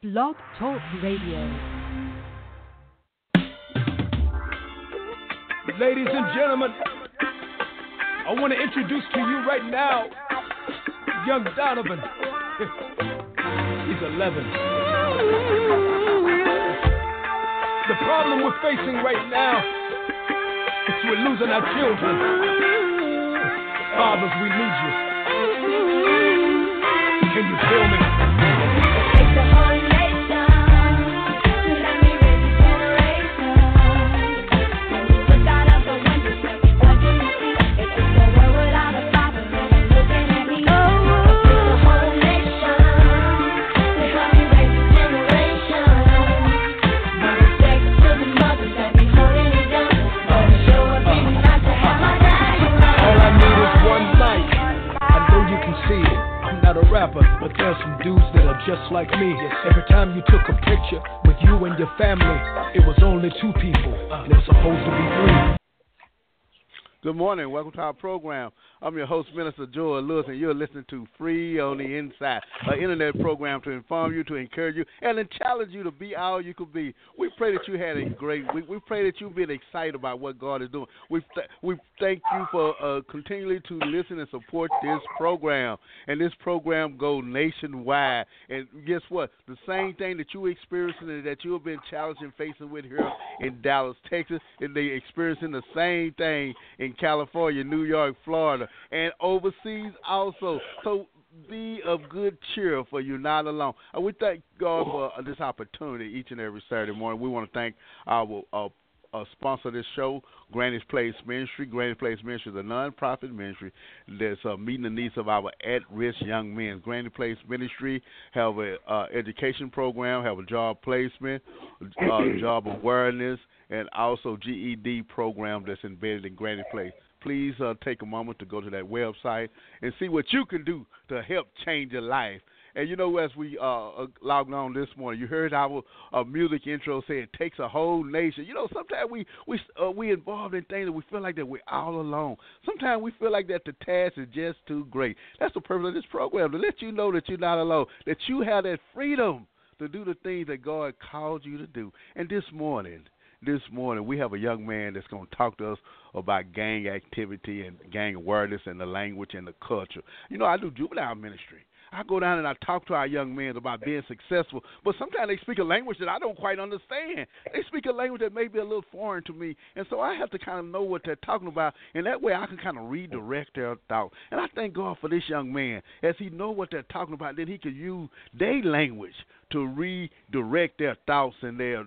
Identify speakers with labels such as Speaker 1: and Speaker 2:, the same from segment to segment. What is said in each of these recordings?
Speaker 1: Blog Talk Radio.
Speaker 2: Ladies and gentlemen, I want to introduce to you right now young Donovan. He's 11. The problem we're facing right now is we're losing our children. Fathers, we need you. Can you feel me? But there's some dudes that are just like me. Every time you took a picture with you and your family, it was only two people, and it was supposed to be three.
Speaker 3: Good morning. Welcome to our program. I'm your host, Minister Joel Lewis, and you're listening to Free on the Inside, an internet program to inform you, to encourage you, and to challenge you to be all you could be. We pray that you had a great week. We pray that you've been excited about what God is doing. We thank you for continually to listen and support this program. And this program goes nationwide. And guess what? The same thing that you experiencing and that you have been challenged and facing with here in Dallas, Texas, and they experiencing the same thing in California, New York, Florida, and overseas also. So be of good cheer, for you're not alone. We thank God for this opportunity each and every Saturday morning. We want to thank our sponsor of this show, Granny's Place Ministry. Granny's Place Ministry is a non-profit ministry that's meeting the needs of our at-risk young men. Granny's Place Ministry have an education program, have a job placement, job awareness, and also GED program that's embedded in Granny Place. Please take a moment to go to that website and see what you can do to help change your life. And you know, as we logged on this morning, you heard our music intro say it takes a whole nation. You know, sometimes we involved in things that we feel like that we're all alone. Sometimes we feel like that the task is just too great. That's the purpose of this program, to let you know that you're not alone, that you have that freedom to do the things that God called you to do. And this morning, we have a young man that's going to talk to us about gang activity and gang awareness and the language and the culture. You know, I do juvenile ministry. I go down and I talk to our young men about being successful, but sometimes they speak a language that I don't quite understand. They speak a language that may be a little foreign to me, and so I have to kind of know what they're talking about, and that way I can kind of redirect their thought. And I thank God for this young man, as he know what they're talking about, then he could use their language to redirect their thoughts and their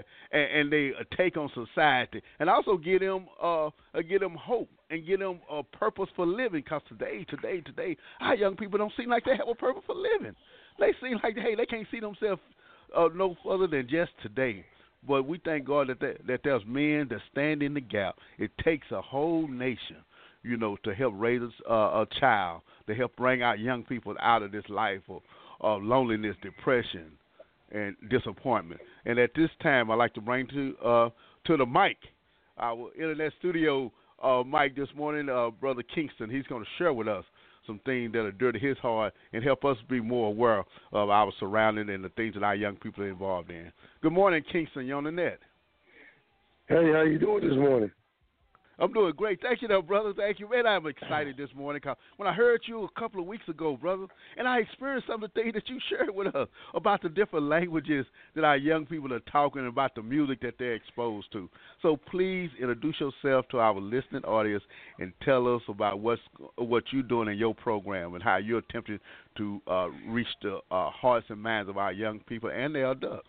Speaker 3: take on society, and also get them hope and get them a purpose for living. Because today, our young people don't seem like they have a purpose for living. They seem like they can't see themselves no further than just today. But we thank God that there's men that stand in the gap. It takes a whole nation, you know, to help raise a child, to help bring our young people out of this life of loneliness, depression, and disappointment. And at this time, I'd like to bring to the mic our internet studio mic this morning, Brother Kingston. He's going to share with us some things that are dear to his heart and help us be more aware of our surroundings and the things that our young people are involved in. Good morning, Kingston. You're on the net.
Speaker 4: Hey, how you doing this morning?
Speaker 3: I'm doing great. Thank you, though, brother. Thank you. Man, I'm excited this morning because when I heard you a couple of weeks ago, brother, and I experienced some of the things that you shared with us about the different languages that our young people are talking about, the music that they're exposed to. So please introduce yourself to our listening audience and tell us about what you're doing in your program and how you're attempting to reach the hearts and minds of our young people and their adults.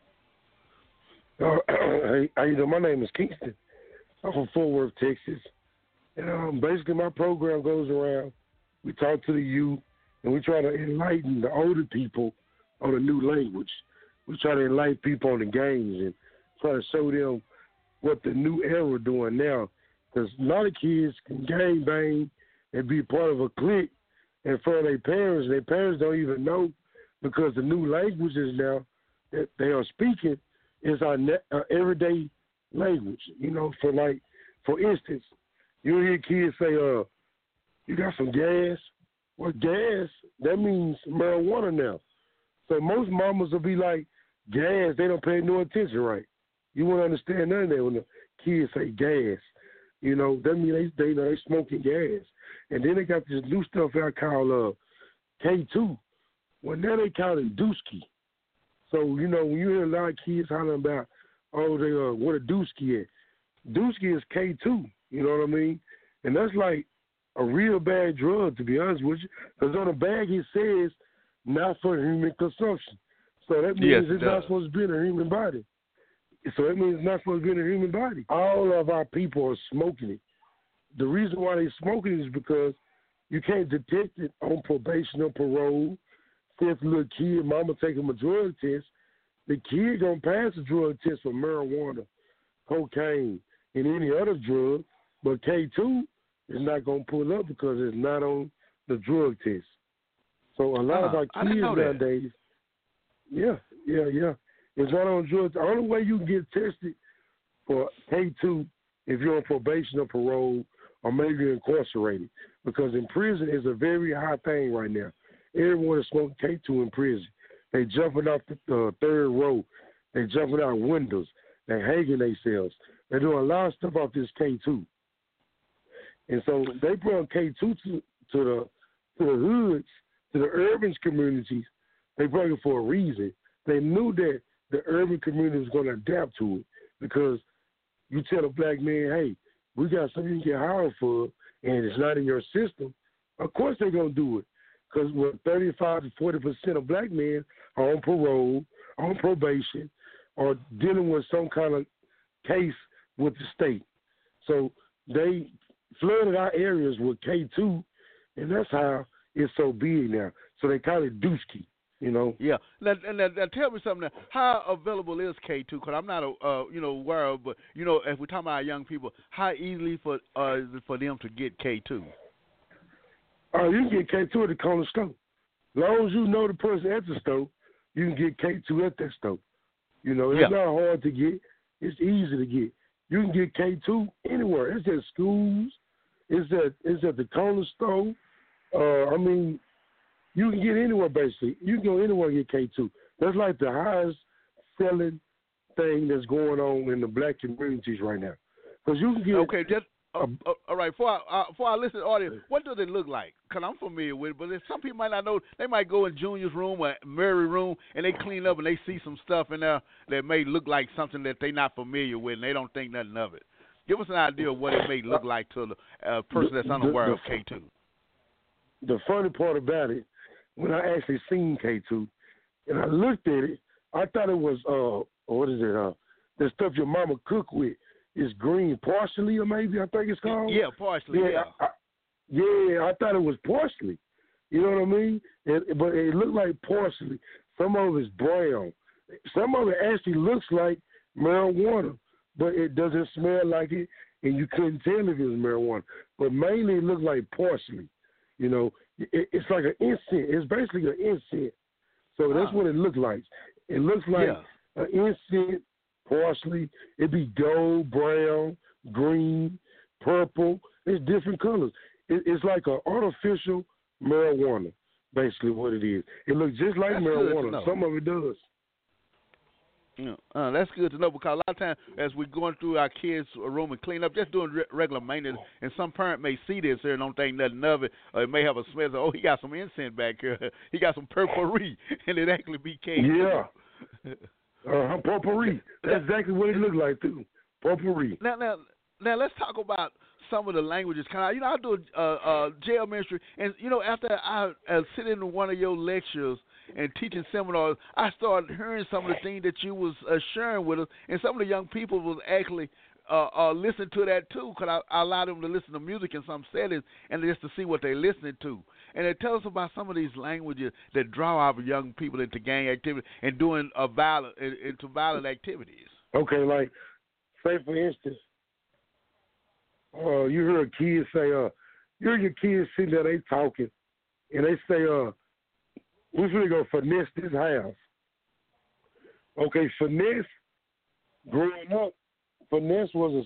Speaker 4: Hey, how you doing? My name is Kingston. I'm from Fort Worth, Texas. And basically my program goes around, we talk to the youth, and we try to enlighten the older people on a new language. We try to enlighten people on the games and try to show them what the new era doing now. Because a lot of kids can gang bang and be part of a clique in front of their parents. Their parents don't even know, because the new languages now that they are speaking is our everyday language. You know, for instance, you hear kids say, you got some gas? Well, gas, that means marijuana now. So most mamas will be like, gas, they don't pay no attention right. You won't understand none of that when the kids say gas. You know, that means they smoking gas. And then they got this new stuff out called K2. Well, now they call it Dooski. So, you know, when you hear a lot of kids hollering about, what a Dooski is. Dooski is K2, you know what I mean? And that's like a real bad drug, to be honest with you. Because on the bag it says, not for human consumption. So that means it's not supposed to be in a human body. So that means it's not supposed to be in a human body. All of our people are smoking it. The reason why they're smoking it is because you can't detect it on probation or parole. Say if a little kid, mama take him a drug test, the kid gonna pass a drug test for marijuana, cocaine, and any other drug, but K2 is not gonna pull up because it's not on the drug test. So a lot of our kids nowadays, it's not on drugs. The only way you can get tested for K2 if you're on probation or parole or maybe you're incarcerated, because in prison is a very high thing right now. Everyone is smoking K2 in prison. They jumping off the third row. They jumping out windows. They hanging themselves. They're doing a lot of stuff off this K2. And so they brought K2 to the hoods, to the urban communities. They brought it for a reason. They knew that the urban community was going to adapt to it, because you tell a black man, hey, we got something you can get hired for, and it's not in your system, of course they're going to do it. Because 35 to 40% of black men are on parole, on probation, or dealing with some kind of case with the state. So they flooded our areas with K2, and that's how it's so big now. So they call it Dooski, you know.
Speaker 3: Yeah. Now tell me something. Now. How available is K2? Because I'm not aware of, but if we're talking about young people, how easily is it for them to get K2?
Speaker 4: You can get K2 at the corner store. As long as you know the person at the store, you can get K2 at that store. You know, it's not hard to get. It's easy to get. You can get K2 anywhere. It's at schools. It's at the corner store. You can get anywhere, basically. You can go anywhere and get K2. That's like the highest selling thing that's going on in the black communities right now. Because you can get...
Speaker 3: Okay, all right, for our listening audience, what does it look like? Because I'm familiar with it, but some people might not know. They might go in Junior's room or Mary's room, and they clean up, and they see some stuff in there that may look like something that they're not familiar with, and they don't think nothing of it. Give us an idea of what it may look like to the person that's unaware of K2.
Speaker 4: The funny part about it, when I actually seen K2, and I looked at it, I thought it was, the stuff your mama cook with. It's green parsley, or maybe I think it's called.
Speaker 3: Yeah, parsley.
Speaker 4: I thought it was parsley. You know what I mean? But it looked like parsley. Some of it is brown. Some of it actually looks like marijuana, but it doesn't smell like it, and you couldn't tell if it was marijuana. But mainly it looked like parsley. You know, it's like an incense. It's basically an incense. So that's what it looked like. It looks like an incense. Parsley, it'd be gold, brown, green, purple. It's different colors. It's like an artificial marijuana, basically what it is. It looks just like marijuana. Some of it does.
Speaker 3: That's good to know, because a lot of times as we're going through our kids' room and clean up, just doing regular maintenance, and some parent may see this here and don't think nothing of it, or it may have a smell of, he got some incense back here. He got some potpourri, and it actually be K2.
Speaker 4: Yeah. Potpourri. That's exactly what it looked like too. Potpourri.
Speaker 3: Now, let's talk about some of the languages. I do jail ministry, and after I sit in one of your lectures and teaching seminars, I started hearing some of the things that you was sharing with us, and some of the young people was actually listening to that too, because I allowed them to listen to music in some settings and just to see what they're listening to. And it tells us about some of these languages that draw our young people into gang activity and doing violent activities.
Speaker 4: Okay, like, say for instance, you hear a kid say, you hear your kids sitting there, they talking, and they say, we're going to go finesse this house. Okay, finesse, growing up, finesse was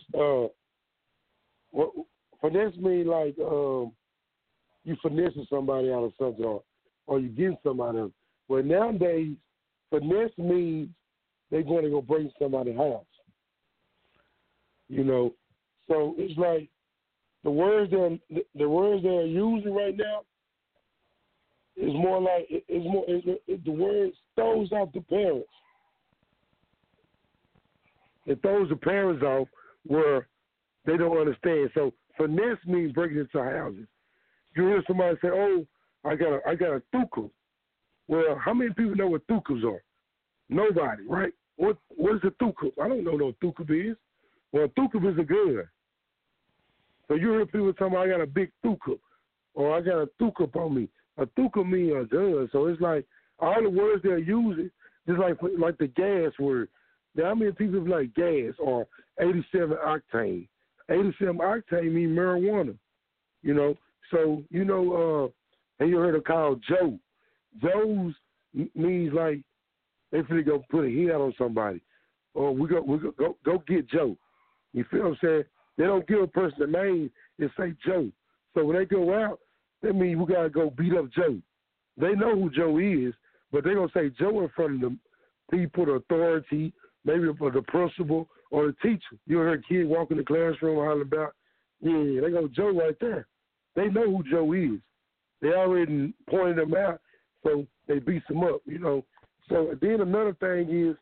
Speaker 4: finesse mean like you finessing somebody out of something, or you getting somebody else. But nowadays, finesse means they're going to go break somebody's house. You know, so it's like the words they're using right now is more like the word throws off the parents. It throws the parents off where they don't understand. So finesse means breaking into houses. You hear somebody say, "Oh, I got a thuka." Well, how many people know what thukas are? Nobody, right? What is a thuka? I don't know what thuka is. Well, a thuka is a gun. So you hear people talking about, "I got a big thuka," or "I got a thuka on me." A thuka means a gun. So it's like all the words they're using, just like the gas word. Now, how many people like gas or 87 octane? 87 octane means marijuana, you know. So, you know, have you heard of called Joe? Joe's means like they finna go put a hit out on somebody. Or we go get Joe. You feel what I'm saying? They don't give a person a name and say Joe. So when they go out, that means we got to go beat up Joe. They know who Joe is, but they're going to say Joe in front of the people, the authority, maybe the principal or the teacher. You heard a kid walk in the classroom hollering about, yeah, they go Joe right there. They know who Joe is. They already pointed him out, so they beat him up, you know. So then another thing is,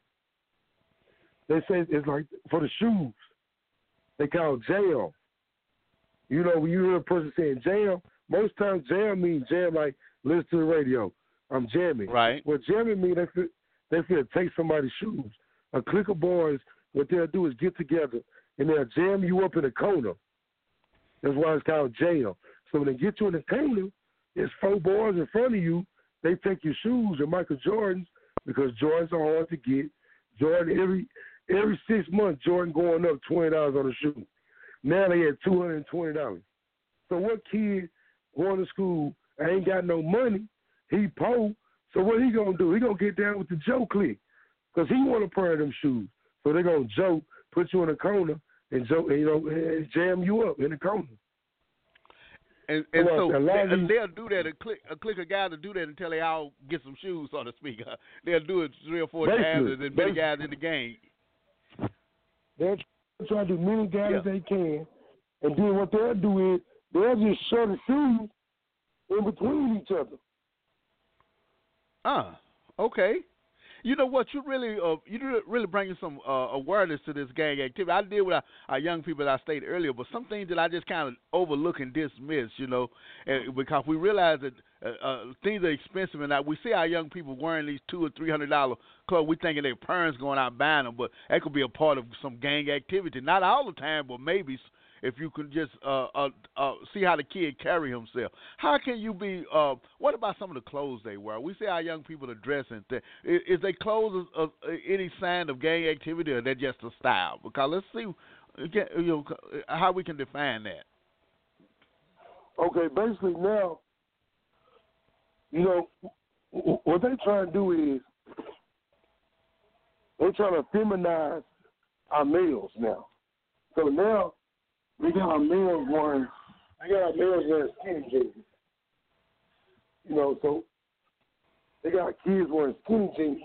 Speaker 4: they say it's like for the shoes, they call it jam. You know, when you hear a person saying jam, most times jam means jam like listen to the radio. I'm jamming.
Speaker 3: Right.
Speaker 4: What jamming means they feel take somebody's shoes. A clique of boys, what they'll do is get together and they'll jam you up in a corner. That's why it's called jam. So when they get you in the corner, there's 4 boys in front of you. They take your shoes and Michael Jordans because Jordans are hard to get. Jordan every 6 months, Jordan going up $20 on a shoe. Now they at $220. So what kid going to school ain't got no money? He poor. So what he gonna do? He gonna get down with the Joe clique because he want a pair of them shoes. So they gonna Joe put you in a corner and Joe, and jam you up in the corner.
Speaker 3: And so they'll do that. A clique of guys will do that until they all get some shoes, so to speak. They'll do it 3 or 4 times, and then many guys in the game.
Speaker 4: They'll try to do many guys as they can, and then what they'll do is they'll just shove the shoes in between each other.
Speaker 3: Okay. You know what? You really bringing some awareness to this gang activity. I deal with our young people that I stated earlier, but some things that I just kind of overlook and dismiss, you know, because we realize that things are expensive, and we see our young people wearing these $200 or $300 clothes. We thinking their parents going out buying them, but that could be a part of some gang activity. Not all the time, but maybe. If you can just see how the kid carry himself. How can you be, what about some of the clothes they wear? We see our young people are dressing. Is their clothes any sign of gang activity, or they're just a style? Because let's see how we can define that.
Speaker 4: Okay, basically now, you know, what they trying to do is they're trying to feminize our males now. So now, we got our males wearing skinny jeans. You know, so they got kids wearing skinny jeans.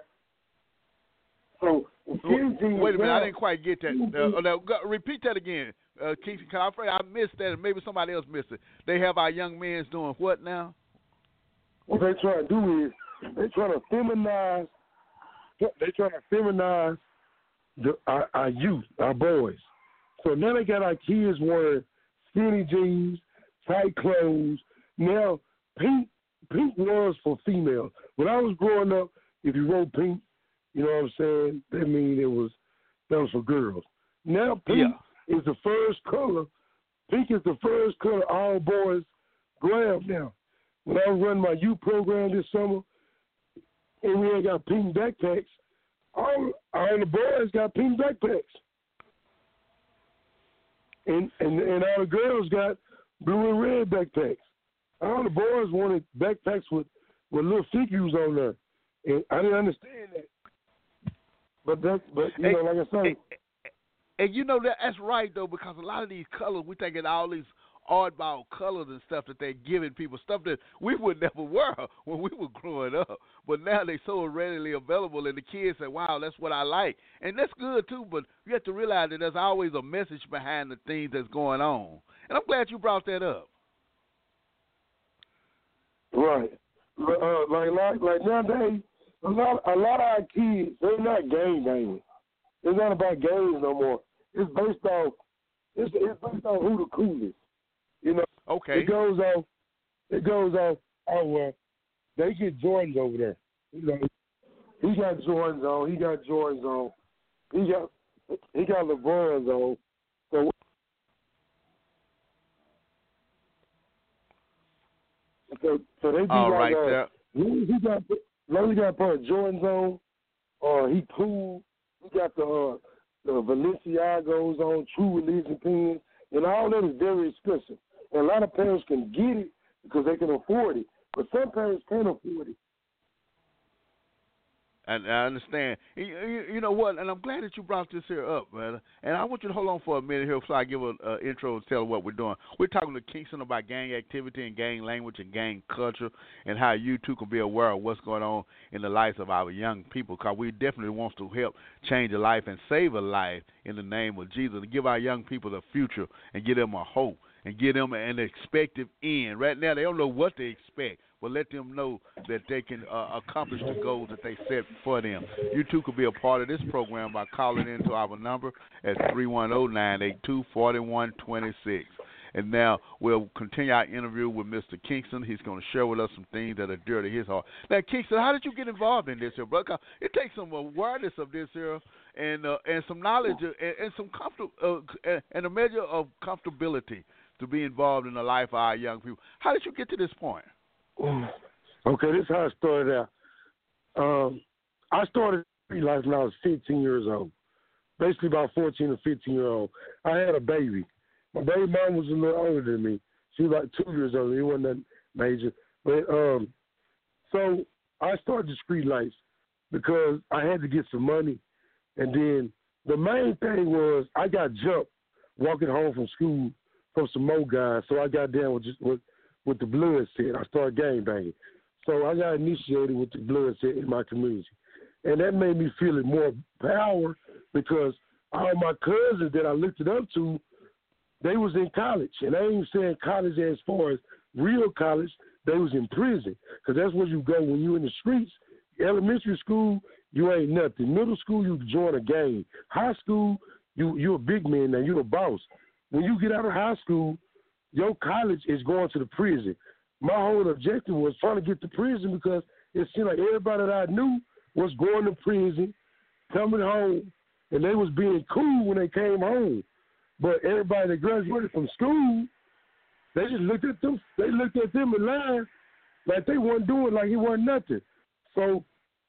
Speaker 4: So skinny jeans.
Speaker 3: Wait a minute, I didn't quite get that. Repeat that again, Keith. I'm afraid I missed that, and maybe somebody else missed it. They have our young men doing what now?
Speaker 4: What they trying to do is they're trying to feminize. They're trying to feminize our youth, our boys. So now they got our kids wearing skinny jeans, tight clothes. Now, pink was for females. When I was growing up, if you wore pink, you know what I'm saying, that means that was for girls. Now, pink is the first color. Pink is the first color all boys grab now. When I was running my youth program this summer, and we ain't got pink backpacks, all the boys got pink backpacks. And all the girls got blue and red backpacks. All the boys wanted backpacks with little figures on there. And I didn't understand that. But you know, like I said.
Speaker 3: And you know that's right though, because a lot of these colors we think of all these oddball colors and stuff that they're giving people, stuff that we would never wear when we were growing up. But now they're so readily available, and the kids say, wow, that's what I like. And that's good, too, but you have to realize that there's always a message behind the things that's going on. And I'm glad you brought that up.
Speaker 4: Right. Like nowadays, a lot of our kids, they're not game banging. It's not about games no more. It's based off who the coolest. You know.
Speaker 3: Okay.
Speaker 4: It goes off. Oh well, they get Jordans over there. You know, he got Jordans on. He got Jordans on. He got LeBron's on. So they be
Speaker 3: all
Speaker 4: like,
Speaker 3: right there.
Speaker 4: He got a pair of Jordans on, or he cool. He got the Balenciagos on, True Religion pins, and all that is very expensive. And a lot of parents can get it because they can afford it, but some parents can't afford it.
Speaker 3: And I understand. You know what? And I'm glad that you brought this here up, man. And I want you to hold on for a minute here before I give an intro and tell what we're doing. We're talking to Kingston about gang activity and gang language and gang culture and how you, too, can be aware of what's going on in the lives of our young people, because we definitely want to help change a life and save a life in the name of Jesus, and give our young people a future and give them a hope and give them an expected end. Right now, they don't know what to expect, but let them know that they can accomplish the goals that they set for them. You, too, could be a part of this program by calling into our number at 310-982-4126. And now we'll continue our interview with Mr. Kingston. He's going to share with us some things that are dear to his heart. Now, Kingston, how did you get involved in this here, brother? It takes some awareness of this here and some knowledge and some and a measure of comfortability to be involved in the life of our young people. How did you get to this point?
Speaker 4: Okay, this is how I started out. I started street life when I was 15 years old, basically about 14 or 15-year-old. I had a baby. My baby mom was a little older than me. She was like 2 years older. It wasn't that major. But so I started the street life because I had to get some money. And then the main thing was I got jumped walking home from school from some more guys. So I got down with the blood set. I started gang banging. So I got initiated with the blood set in my community. And that made me feel more power because all my cousins that I looked it up to, they was in college. And I ain't saying college as far as real college. They was in prison because that's where you go when you in the streets. Elementary school, you ain't nothing. Middle school, you join a gang. High school, you're a big man now. You're the boss. When you get out of high school, your college is going to the prison. My whole objective was trying to get to prison because it seemed like everybody that I knew was going to prison, coming home, and they was being cool when they came home. But everybody that graduated from school, they just looked at them. They looked at them in line like they wasn't doing, like it wasn't nothing. So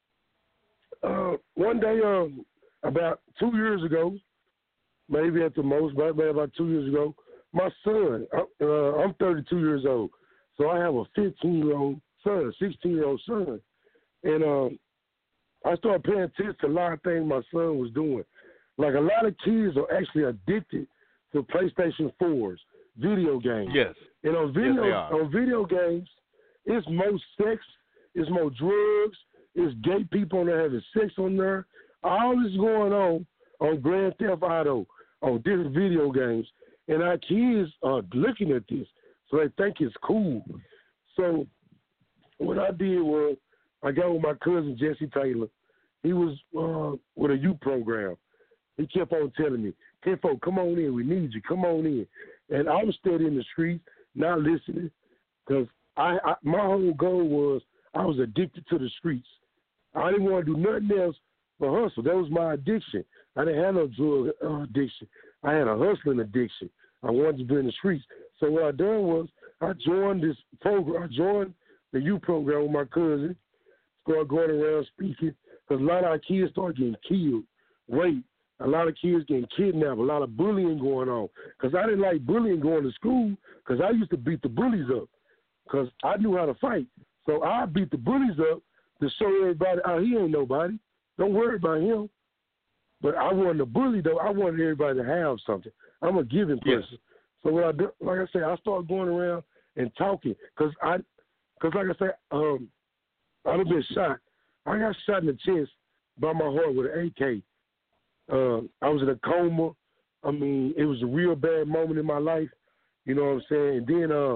Speaker 4: one day, about 2 years ago, maybe at the most, but about 2 years ago, my son, I'm 32 years old, so I have a 15-year-old son, 16-year-old son. And I started paying attention to a lot of things my son was doing. Like a lot of kids are actually addicted to PlayStation 4s, video games.
Speaker 3: Yes.
Speaker 4: And on video games, it's more sex, it's more drugs, it's gay people on there having sex on there. All this going on Grand Theft Auto, on different video games. And our kids are looking at this, so they think it's cool. So what I did was I got with my cousin, Jesse Taylor. He was with a youth program. He kept on telling me, "Kenfo, come on in. We need you. Come on in." And I was standing in the street, not listening, because my whole goal was I was addicted to the streets. I didn't want to do nothing else but hustle. That was my addiction. I didn't have no drug addiction. I had a hustling addiction. I wanted to be in the streets. So what I done was I joined this program. I joined the youth program with my cousin. Started going around speaking because a lot of our kids started getting killed, raped. A lot of kids getting kidnapped. A lot of bullying going on. Because I didn't like bullying going to school because I used to beat the bullies up because I knew how to fight. So I beat the bullies up to show everybody, oh, he ain't nobody. Don't worry about him. But I wasn't a bully, though. I wanted everybody to have something. I'm a giving person. Yes. So what I do, like I said, I started going around and talking because like I said, I've been shot. I got shot in the chest by my heart with an AK. I was in a coma. I mean, it was a real bad moment in my life. You know what I'm saying? And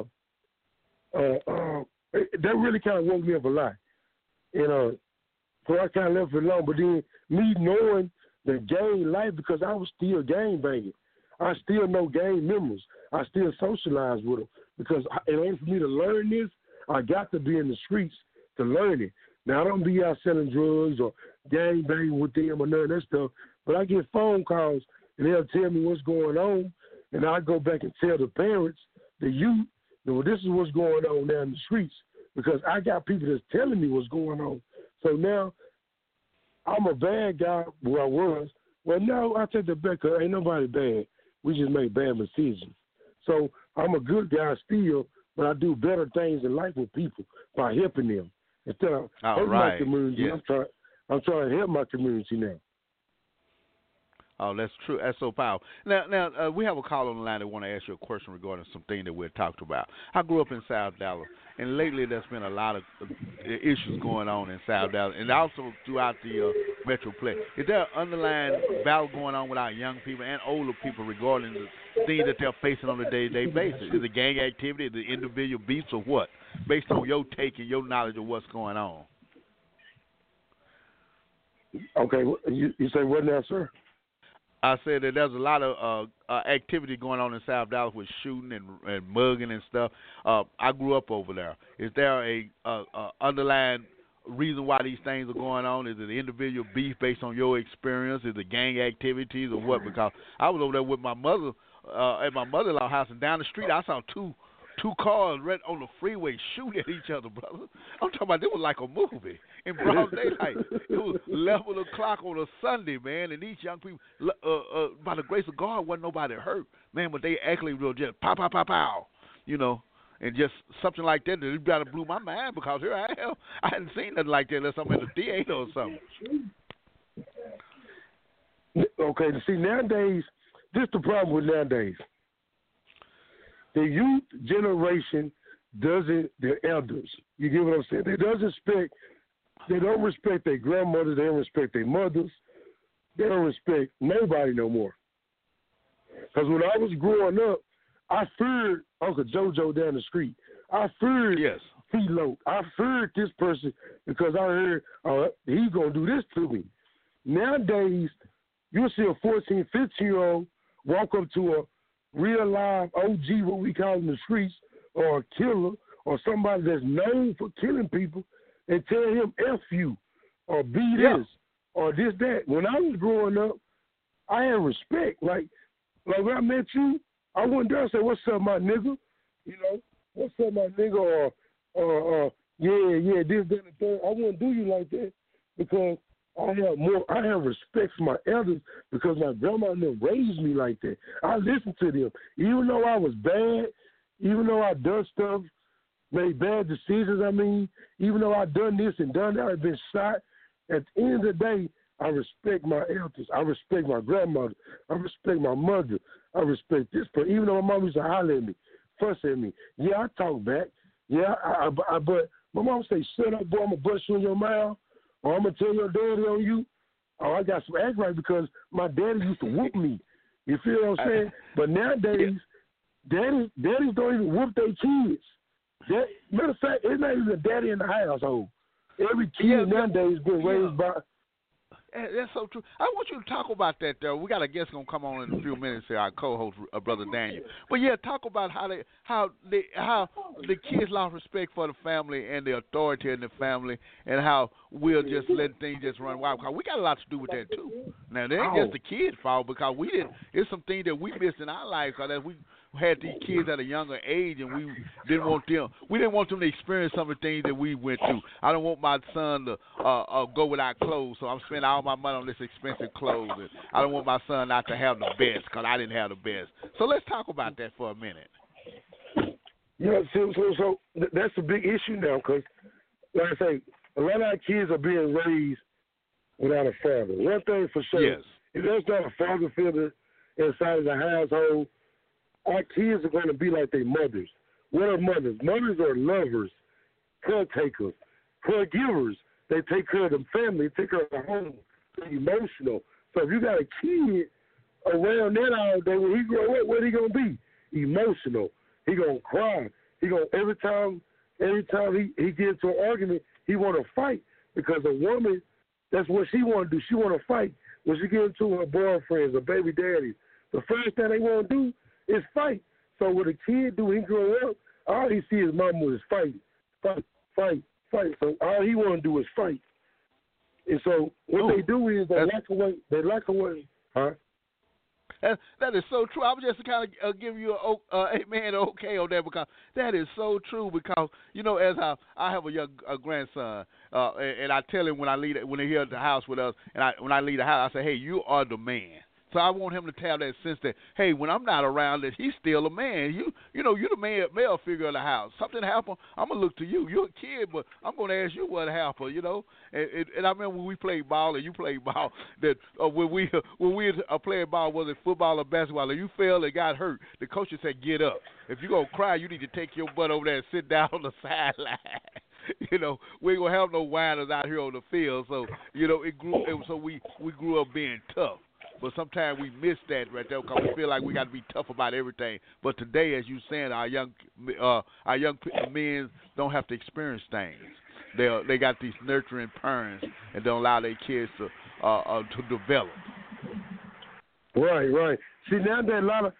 Speaker 4: then that really kind of woke me up a lot. And so I kind of left it alone. But then me knowing the gang life, because I was still gang banging. I still know gang members. I still socialize with them. Because in order for me to learn this, I got to be in the streets to learn it. Now, I don't be out selling drugs or gang banging with them or none of that stuff, but I get phone calls and they'll tell me what's going on, and I go back and tell the parents, the youth, well, this is what's going on down in the streets, because I got people that's telling me what's going on. So now I'm a bad guy where I was. Well, no, I take that back because ain't nobody bad. We just make bad decisions. So I'm a good guy still, but I do better things in life with people by helping them. Instead of helping my community, yeah. I'm trying to help my community now.
Speaker 3: Oh, that's true. That's so powerful. Now, we have a caller on the line that want to ask you a question regarding something that we talked about. I grew up in South Dallas, and lately there's been a lot of issues going on in South Dallas, and also throughout the Metroplex. Is there an underlying battle going on with our young people and older people regarding the things that they're facing on a day-to-day basis? Is it gang activity, is it individual beefs, or what? Based on your take and your knowledge of what's going on.
Speaker 4: Okay, you say what now, sir?
Speaker 3: I said that there's a lot of activity going on in South Dallas with shooting and mugging and stuff. I grew up over there. Is there a underlying reason why these things are going on? Is it individual beef based on your experience? Is it gang activities or what? Because I was over there with my mother at my mother-in-law's house, and down the street I saw two cars right on the freeway shooting at each other, brother. I'm talking about it was like a movie in broad daylight. It was 11 o'clock on a Sunday, man, and these young people, by the grace of God, wasn't nobody hurt, man, but they actually were just pow, pow, pow, pow, you know, and just something like that it kind of blew my mind because here I am. I hadn't seen nothing like that unless I'm in the theater or something.
Speaker 4: Okay, see, nowadays, this is the problem with nowadays. The youth generation doesn't, the elders, you get what I'm saying? They don't respect their grandmothers, they don't respect their mothers, they don't respect nobody no more. Because when I was growing up, I feared Uncle JoJo down the street. I feared Philo. I feared this person because I heard, he's going to do this to me. Nowadays, you'll see a 14, 15-year-old walk up to a real live OG, what we call in the streets, or a killer, or somebody that's known for killing people, and tell him F you, or be this, or this, that. When I was growing up, I had respect. Like when I met you, I went down and said, what's up, my nigga? You know, what's up, my nigga? Or yeah, this, that, and the third. I wouldn't do you like that because I have respect for my elders because my grandma and them raised me like that. I listened to them. Even though I was bad, even though I done stuff, made bad decisions, even though I done this and done that, I've been shot, at the end of the day, I respect my elders. I respect my grandmother. I respect my mother. I respect this person. Even though my mom used to holler at me, fuss at me. Yeah, I talk back. Yeah, but my mom say, shut up, boy, I'm going to bust you in your mouth. Or I'm going to tell your daddy on you. Oh, I got some act right because my daddy used to whoop me. You feel what I'm saying? But nowadays, daddies don't even whoop their kids. Matter of fact, it's not even a daddy in the household. Every kid nowadays been raised by...
Speaker 3: That's so true. I want you to talk about that, though. We got a guest going to come on in a few minutes here, our co-host, Brother Daniel. But, talk about how the kids lost respect for the family and the authority in the family and how we'll just let things just run wild. Because we got a lot to do with that, too. Now, it ain't just the kids' fault because it's some things that we missed in our life because we had these kids at a younger age and we didn't want them to experience some of the things that we went through. I don't want my son to go without clothes, so I'm spending all my money on this expensive clothes. And I don't want my son not to have the best because I didn't have the best. So let's talk about that for a minute.
Speaker 4: Yeah, so that's a big issue now because, like I say, a lot of our kids are being raised without a father. One thing for sure, if there's not a father figure inside of the household, our kids are going to be like their mothers. What are mothers? Mothers are lovers, caretakers, caregivers. They take care of the family, take care of the home. They're emotional. So if you got a kid around that all day, when he grow up, what he gonna be? Emotional. He gonna cry. He gonna every time he gets into an argument, he want to fight because a woman, that's what she want to do. She want to fight. When she get into her boyfriends or baby daddies, the first thing they want to do is fight. So what a kid do when he grow up, all he see his mama is fighting, fight. So all he want to do is fight. And so what they do is they lock away. Huh?
Speaker 3: That is so true. I was just kind of giving you a amen, okay on that, because that is so true. Because as I have a grandson, and I tell him when he's here at the house with us, and when I leave the house, I say, hey, you are the man. So I want him to have that sense that, hey, when I'm not around, that he's still a man. You're the male figure of the house. Something happened, I'm gonna look to you. You're a kid, but I'm gonna ask you what happened. And I remember when we played ball and you played ball, that when we playing ball, whether it's football or basketball, and you fell and got hurt, the coach would say, get up. If you're gonna cry, you need to take your butt over there and sit down on the sideline. We ain't gonna have no whiners out here on the field. So we grew up being tough. But sometimes we miss that right there because we feel like we got to be tough about everything. But today, as you saying, our young men don't have to experience things. They got these nurturing parents and don't allow their kids to develop.
Speaker 4: Right. See, nowadays a lot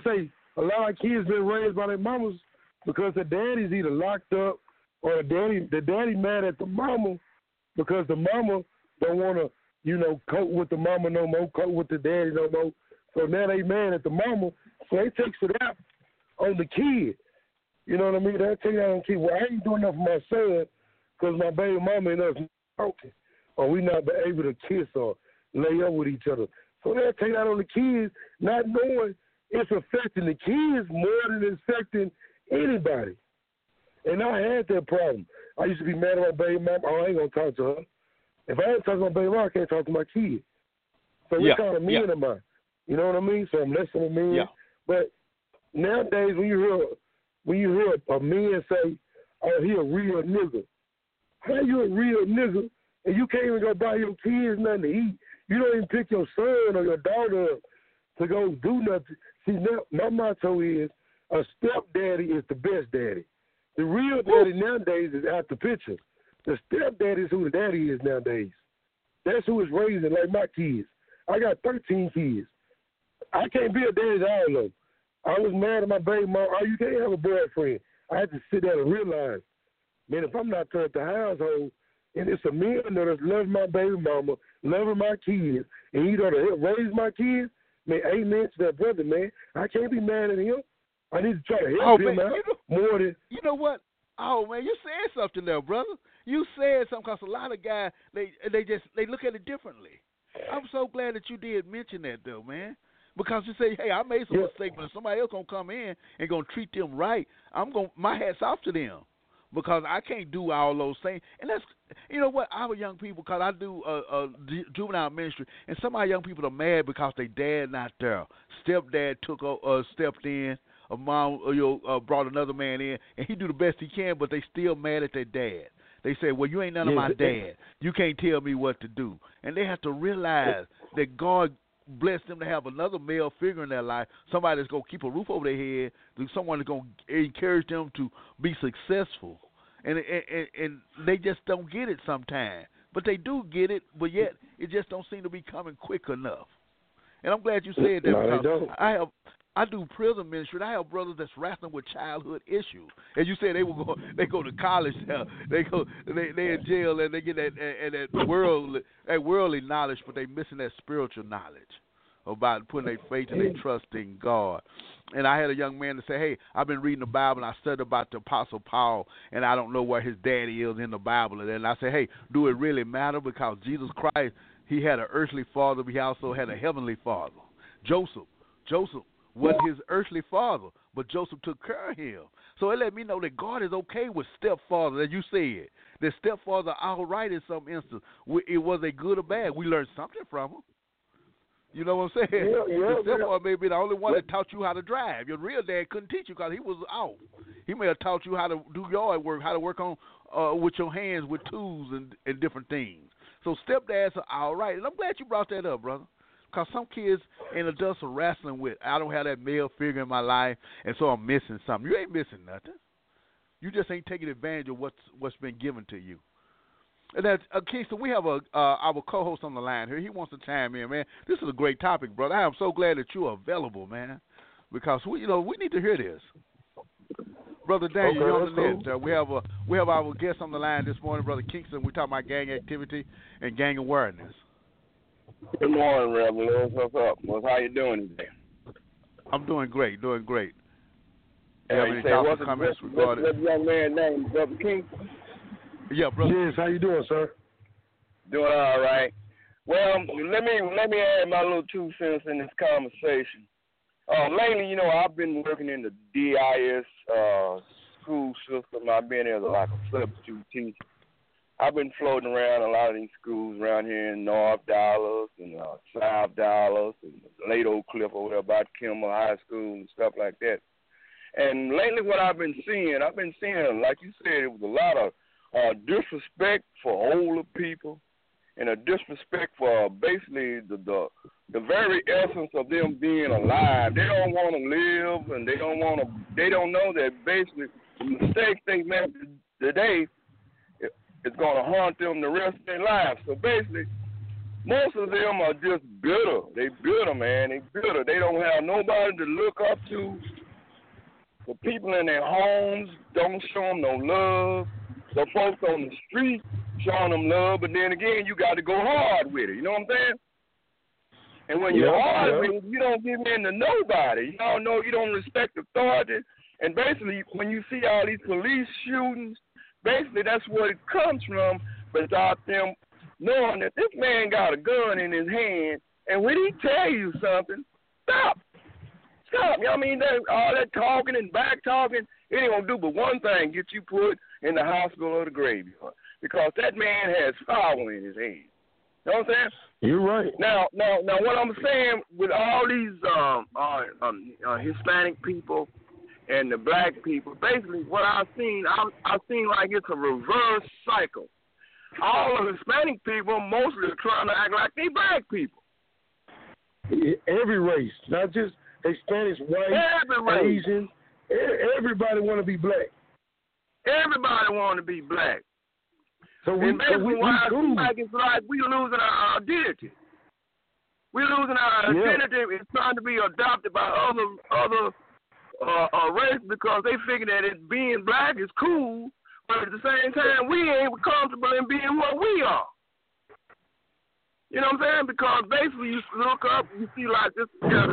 Speaker 4: of kids been raised by their mamas because the daddy's either locked up or the daddy mad at the mama because the mama don't want to, cope with the mama no more, cope with the daddy no more. So now they mad at the mama, so they takes it out on the kid. You know what I mean? They take it out on the kid. Well, I ain't doing enough for my son because my baby mama and us talking, or we not able to kiss or lay up with each other. So they take it out on the kids, not knowing it's affecting the kids more than it's affecting anybody. And I had that problem. I used to be mad at my baby mama. Oh, I ain't going to talk to her. If I ain't talking to my baby mama, I can't talk to my kid. So what kind of men am I? You know what I mean? So I'm less than a man. Yeah. But nowadays, when you hear a man say, oh, he a real nigga. How you a real nigga and you can't even go buy your kids nothing to eat? You don't even pick your son or your daughter up to go do nothing. See, now, my motto is a stepdaddy is the best daddy. The real daddy nowadays is out the picture. The stepdaddy is who the daddy is nowadays. That's who is raising, like my kids. I got 13 kids. I can't be a daddy to all of them. I was mad at my baby mom. Oh, you can't have a boyfriend. I had to sit down and realize, man, if I'm not turned the household, and it's a man that's loving my baby mama, loving my kids, and he doesn't help raise my kids, man, amen to that brother, man. I can't be mad at him. I need to try to help him out more than.
Speaker 3: You know what? Oh, man, you said something there, brother. You said something because a lot of guys, they look at it differently. I'm so glad that you did mention that, though, man. Because you say, hey, I made some mistake, but if somebody else going to come in and going to treat them right, my hat's off to them. Because I can't do all those things. And that's, you know what, our young people, because I do juvenile ministry, and some of our young people are mad because their dad not there. Stepdad stepped in, a mom brought another man in, and he do the best he can, but they still mad at their dad. They say, well, you ain't none of my dad. You can't tell me what to do. And they have to realize that God blessed them to have another male figure in their life, somebody that's going to keep a roof over their head, someone that's going to encourage them to be successful. And they just don't get it sometimes. But they do get it, but yet it just don't seem to be coming quick enough. And I'm glad you said that because I do prison ministry, and I have brothers that's wrestling with childhood issues. As you said, they go to college, they in jail, and they get that worldly knowledge, but they missing that spiritual knowledge about putting their faith and their trust in God. And I had a young man to say, hey, I've been reading the Bible, and I studied about the Apostle Paul, and I don't know where his daddy is in the Bible. And I said, hey, do it really matter? Because Jesus Christ, he had an earthly father, but he also had a heavenly father. Joseph was his earthly father, but Joseph took care of him. So it let me know that God is okay with stepfather, as you said. That stepfather all right in some instance. It was a good or bad. We learned something from him. You know what I'm saying?
Speaker 4: Yeah,
Speaker 3: The stepfather may be the only one that taught you how to drive. Your real dad couldn't teach you because he was out. He may have taught you how to do yard work, how to work on with your hands with tools and different things. So stepdads are all right. And I'm glad you brought that up, brother. Because some kids and adults are wrestling with, I don't have that male figure in my life, and so I'm missing something. You ain't missing nothing. You just ain't taking advantage of what's been given to you. And that's Kingston, we have our co-host on the line here. He wants to chime in, man. This is a great topic, brother. I am so glad that you are available, man, because we need to hear this. Brother Daniel, you're on the net. We have our guest on the line this morning, Brother Kingston. We're talking about gang activity and gang awareness.
Speaker 1: Good morning, Reverend. What's up? How you doing today?
Speaker 3: I'm doing great, You
Speaker 1: have any thoughts or comments regarding what's the young man named Brother Kingston?
Speaker 3: Yeah, brother.
Speaker 4: Yes, how you doing, sir?
Speaker 1: Doing all right. Well, let me add my little 2 cents in this conversation. Lately, I've been working in the DIS school system. I've been as like a substitute teacher. I've been floating around a lot of these schools around here in North Dallas and South Dallas and Lake Oak Cliff or whatever, about Kimmel High School and stuff like that. And lately what I've been seeing, like you said, it was a lot of disrespect for older people and a disrespect for basically the very essence of them being alive. They don't want to live, and they don't know that basically the mistakes they made today is going to haunt them the rest of their lives. So basically, most of them are just bitter. They bitter, man. They bitter. They don't have nobody to look up to. The people in their homes don't show them no love. The folks on the street showing them love, but then again, you got to go hard with it. You know what I'm saying? And when you're hard with it, you don't give in to nobody. You don't respect authority. And basically, when you see all these police shootings, basically that's what it comes from, without them knowing that this man got a gun in his hand, and when he tell you something, stop. You know what I mean? All that talking and back talking, it ain't going to do but one thing, get you put in the hospital or the graveyard, because that man has power in his hand. You know what I'm saying?
Speaker 4: You're right.
Speaker 1: Now, what I'm saying with all these Hispanic people and the black people, basically what I've seen like it's a reverse cycle. All the Hispanic people mostly are trying to act like they black people.
Speaker 4: Every race, not just Hispanics, white, Asian, everybody want to be black.
Speaker 1: Everybody want to be black.
Speaker 4: So
Speaker 1: what I feel like it's like we losing our identity. We're losing our identity. It's trying to be adopted by other race because they figure that being black is cool, but at the same time we ain't comfortable in being what we are. You know what I'm saying? Because basically you look up, you see like this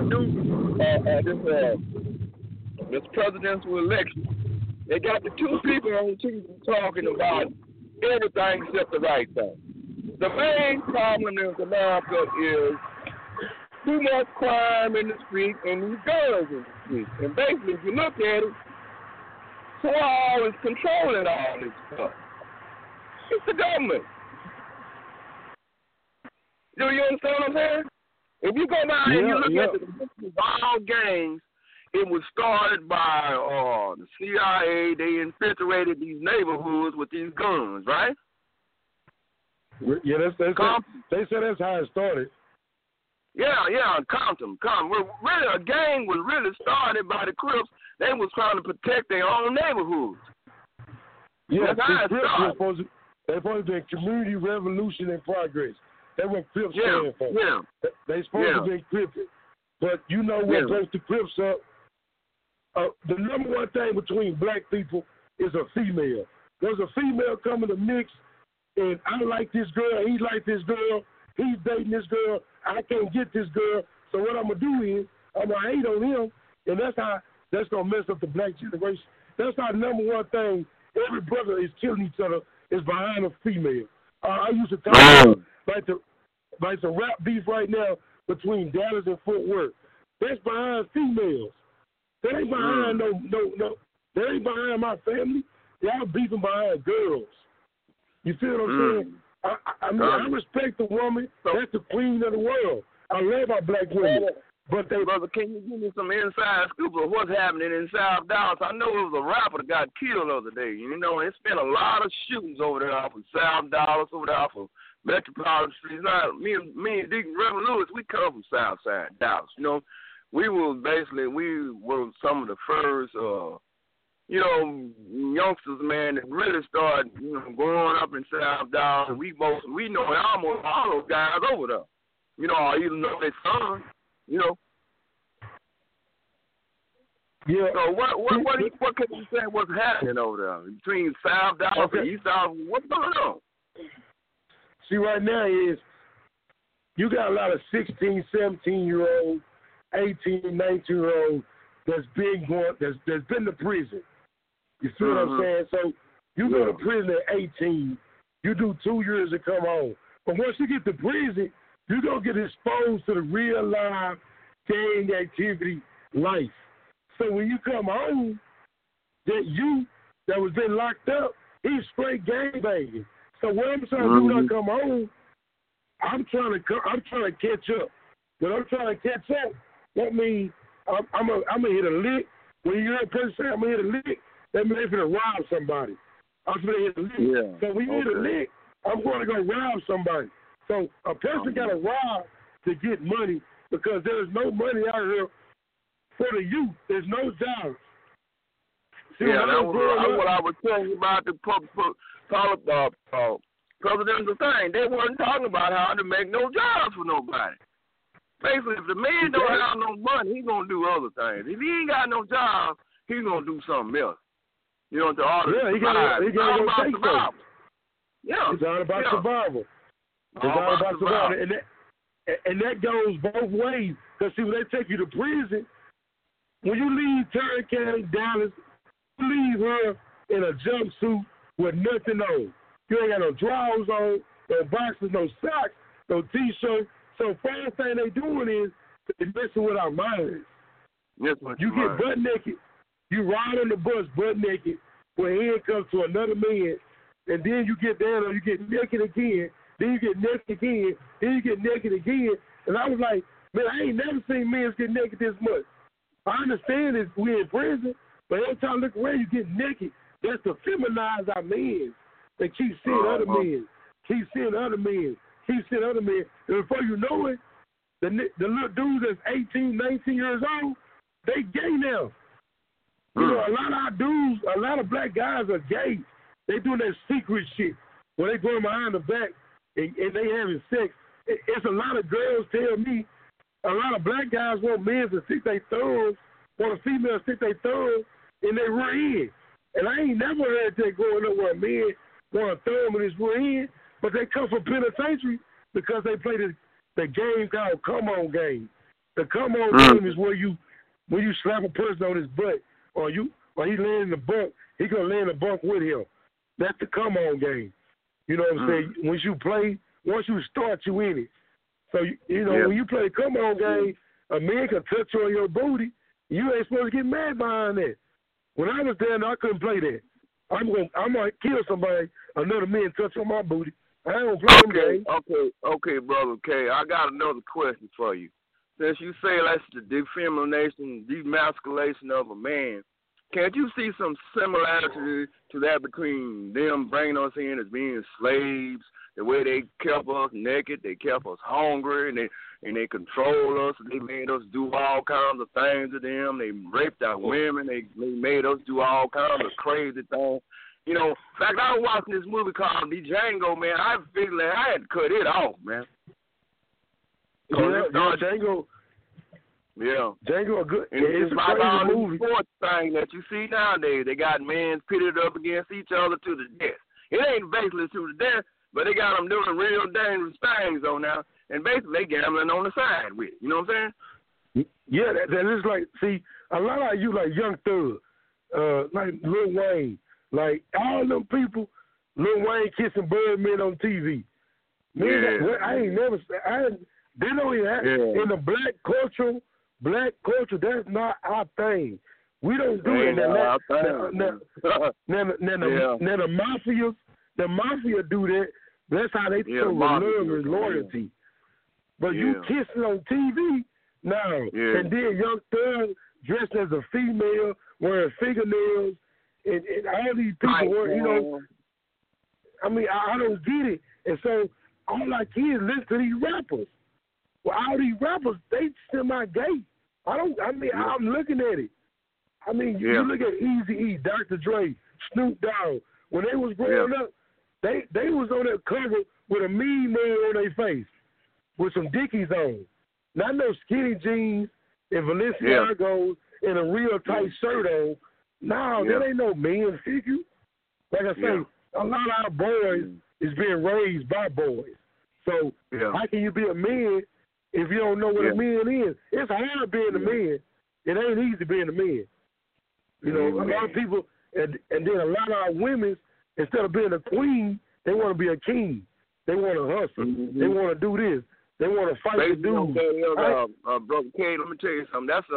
Speaker 1: this presidential election. They got the 2 people on TV talking about everything except the right thing. The main problem in America is too much crime in the street and these guns in the street. And basically, if you look at it, who is controlling all this stuff? It's the government. Do you understand what I'm saying? If you go down and you look at the wild gangs, it was started by the CIA. They infiltrated these neighborhoods with these guns, right?
Speaker 4: Yeah, they said that's how it started.
Speaker 1: Yeah, Compton. Really, a gang was really started by the Crips. They was trying to protect their own neighborhoods.
Speaker 4: Yeah, they're supposed to be community revolution in progress. That's what Crips stand for.
Speaker 1: Yeah.
Speaker 4: They supposed to be Crips. But you know what goes to Crips up? The number one thing between black people is a female. There's a female coming to mix, and I like this girl, he like this girl, he's dating this girl, I can't get this girl, so what I'm going to do is I'm going to hate on him, and that's going to mess up the black generation. That's our number one thing. Every brother is killing each other is behind a female. I used to talk about like the rap beef right now between Dallas and Fort Worth. That's behind females. That ain't behind no. That ain't behind my family. Y'all beefing behind girls. You feel what I'm saying? I respect the woman. That's the queen of the world. I love our black women. But they,
Speaker 1: brother, can you give me some inside scoop of what's happening in South Dallas? I know it was a rapper that got killed the other day. You know, it's been a lot of shootings over there off of South Dallas, over there off of Metropolitan Street. Now, me and Deacon Reverend Lewis, we come from South Side Dallas. You know, we were some of the first, you know, youngsters, man, that really started, you know, growing up in South Dallas. And we know almost all those guys over there. You know, I even know their sons. You know.
Speaker 4: Yeah.
Speaker 1: So what can you say what's happening over there between South Dallas and East Dallas? What's going on?
Speaker 4: See, right now is you got a lot of 16, 17-year-olds, 18, 19-year-olds that's been to prison. You see what I'm saying? So you go to prison at 18, you do 2 years to come home. But once you get to prison, you're going to get exposed to the real life gang activity life. So when you come home, that was been locked up, he's straight gangbanging. So what I'm trying to do when I come home, I'm trying to catch up. When I'm trying to catch up, that means I'm gonna hit a lick. When you hear a person say I'm gonna hit a lick, that means they're gonna rob somebody. I'm gonna hit a lick.
Speaker 1: Yeah.
Speaker 4: So when you hit a lick, I'm going to go rob somebody. So a person got to rob to get money because there's no money out here for the youth. There's no jobs. See,
Speaker 1: yeah, that's what I was telling you about the presidential thing. They weren't talking about how to make no jobs for nobody. Basically, if the man don't have no money, he's going to do other things. If he ain't got no job, he's going to do something else. You know, to order to survive.
Speaker 4: It's all about survival.
Speaker 1: Yeah.
Speaker 4: It's all about survival. It's all about survival. And that goes both ways. Because, see, when they take you to prison, when you leave Tarrant County, Dallas, you leave her in a jumpsuit with nothing on. You ain't got no drawers on, no boxes, no socks, no T-shirts. So first thing they doing is they're messing with our minds.
Speaker 1: Yes,
Speaker 4: you get butt naked. You ride on the bus butt naked when handcuffed to another man, and then you get down or you get naked again. Then you get naked again. Then you get naked again. And I was like, man, I ain't never seen men get naked this much. I understand that we're in prison, but every time I look around, you get naked. That's to feminize our men. They keep seeing other men. Keep seeing other men. Keep seeing other men. And before you know it, the little dudes that's 18, 19 years old, they gay now. You know, a lot of our dudes, a lot of black guys are gay. They doing that secret shit where they going behind the back and they having sex. It's a lot of girls tell me, a lot of black guys want men to stick their thumbs, want a female to stick their thumbs in their rear end. And I ain't never heard that growing up where a man want a thumb in his rear end, but they come from penitentiary because they play the game called Come On Game. The Come On Game is where when you slap a person on his butt or he laying in the bunk, he gonna lay in the bunk with him. That's the Come On Game. You know what I'm saying? Once you start, you in it. So, when you play the Come On Game, a man can touch you on your booty. You ain't supposed to get mad behind that. When I was there, I couldn't play that. I'm gonna kill somebody, another man touch on my booty. I ain't gonna play them games.
Speaker 1: Okay, brother K. I got another question for you. Since you say that's the demasculation of a man, can't you see some similarity to that between them bringing us in as being slaves? The way they kept us naked, they kept us hungry, and they controlled us. They made us do all kinds of things to them. They raped our women. They made us do all kinds of crazy things. You know, in fact, I was watching this movie called The Django, man. I feel like I had to cut it off, man.
Speaker 4: Django.
Speaker 1: Yeah.
Speaker 4: Django a good.
Speaker 1: It's
Speaker 4: a
Speaker 1: like all
Speaker 4: crazy movie.
Speaker 1: These sports thing that you see nowadays. They got men pitted up against each other to the death. It ain't basically to the death, but they got them doing real dangerous things on now, and basically they gambling on the side with it. You know what I'm saying?
Speaker 4: Yeah, that is like, see, a lot of you like Young Thug, like Lil Wayne, like all them people, Lil Wayne kissing Birdman on TV. Man, I ain't never, they don't even have, in the black culture, that's not our thing. We don't do it. Now the mafia do that. That's how they show love and loyalty. But you kissing on TV, no.
Speaker 1: Yeah.
Speaker 4: And then Young Thug dressed as a female, wearing fingernails, and all these people were, you know. I mean, I don't get it. And so all I can is listen to these rappers. Well, all these rappers, they semi-gay. I'm looking at it. I mean, you look at Eazy-E, Dr. Dre, Snoop Dogg. When they was growing up, they was on that cover with a mean man on their face with some Dickies on. Not no skinny jeans and Balenciagos and a real tight shirt on. No, that ain't no man figure. Like I say, a lot of our boys is being raised by boys. So how can you be a man if you don't know what a man is? It's hard being a man. It ain't easy being a man. You know, a lot of people, and then a lot of our women, instead of being a queen, they want to be a king. They want to hustle. They want to do this. They want to fight the dudes.
Speaker 1: Brother K, let me tell you something. That's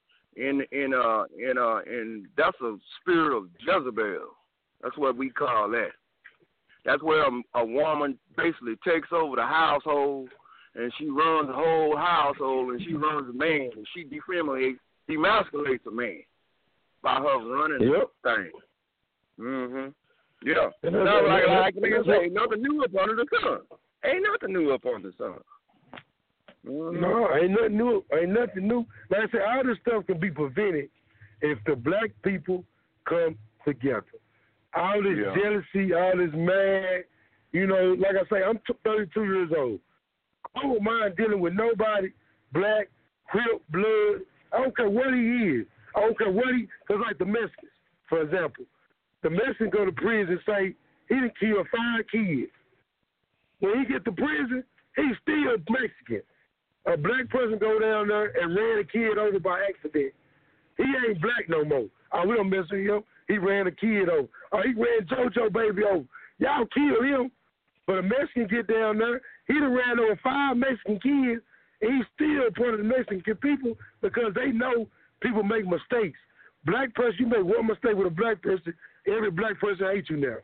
Speaker 1: that's a spirit of Jezebel. That's what we call that. That's where a woman basically takes over the household, and she runs the whole household, and she runs the man, and she demasculates a man by her running the thing. Yeah. Now, like niggas say, nothing new up under the sun. Ain't nothing new up under the sun.
Speaker 4: No, ain't nothing new. Ain't nothing new. Like I said, all this stuff can be prevented if the black people come together. All this jealousy, all this mad, you know, like I say, I'm 32 years old. I don't mind dealing with nobody, black, Crip, blood. I don't care what he is. I don't care what because like the Mexicans, for example. The Mexican go to prison and say he done killed 5 kids. When he get to prison, he's still Mexican. A black person go down there and ran a kid over by accident. He ain't black no more. Oh, we don't mess with him. He ran a kid over. Oh, he ran JoJo baby over. Y'all kill him. But a Mexican get down there, he done ran over 5 Mexican kids, and he's still part of the Mexican people because they know people make mistakes. Black person, you make one mistake with a black person, every black person hates you now.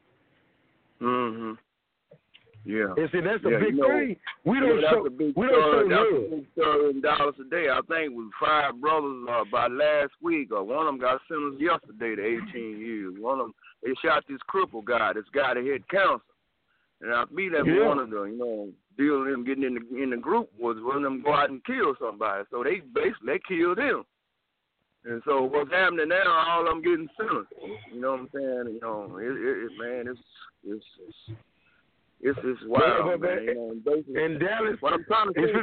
Speaker 1: Yeah.
Speaker 4: And see, that's a big thing. We don't show love.
Speaker 1: $1 a day. I think with 5 brothers by last week, one of them got sentenced yesterday to 18 years. One of them, they shot this crippled guy, this guy that had cancer. And I believe that one of them, deal with him getting in the group was one of them go out and kill somebody. So they basically killed him. And so what's happening now, all of them getting sentenced. You know what I'm saying? It's wild, man.
Speaker 4: And Dallas,
Speaker 1: what I'm trying to say is,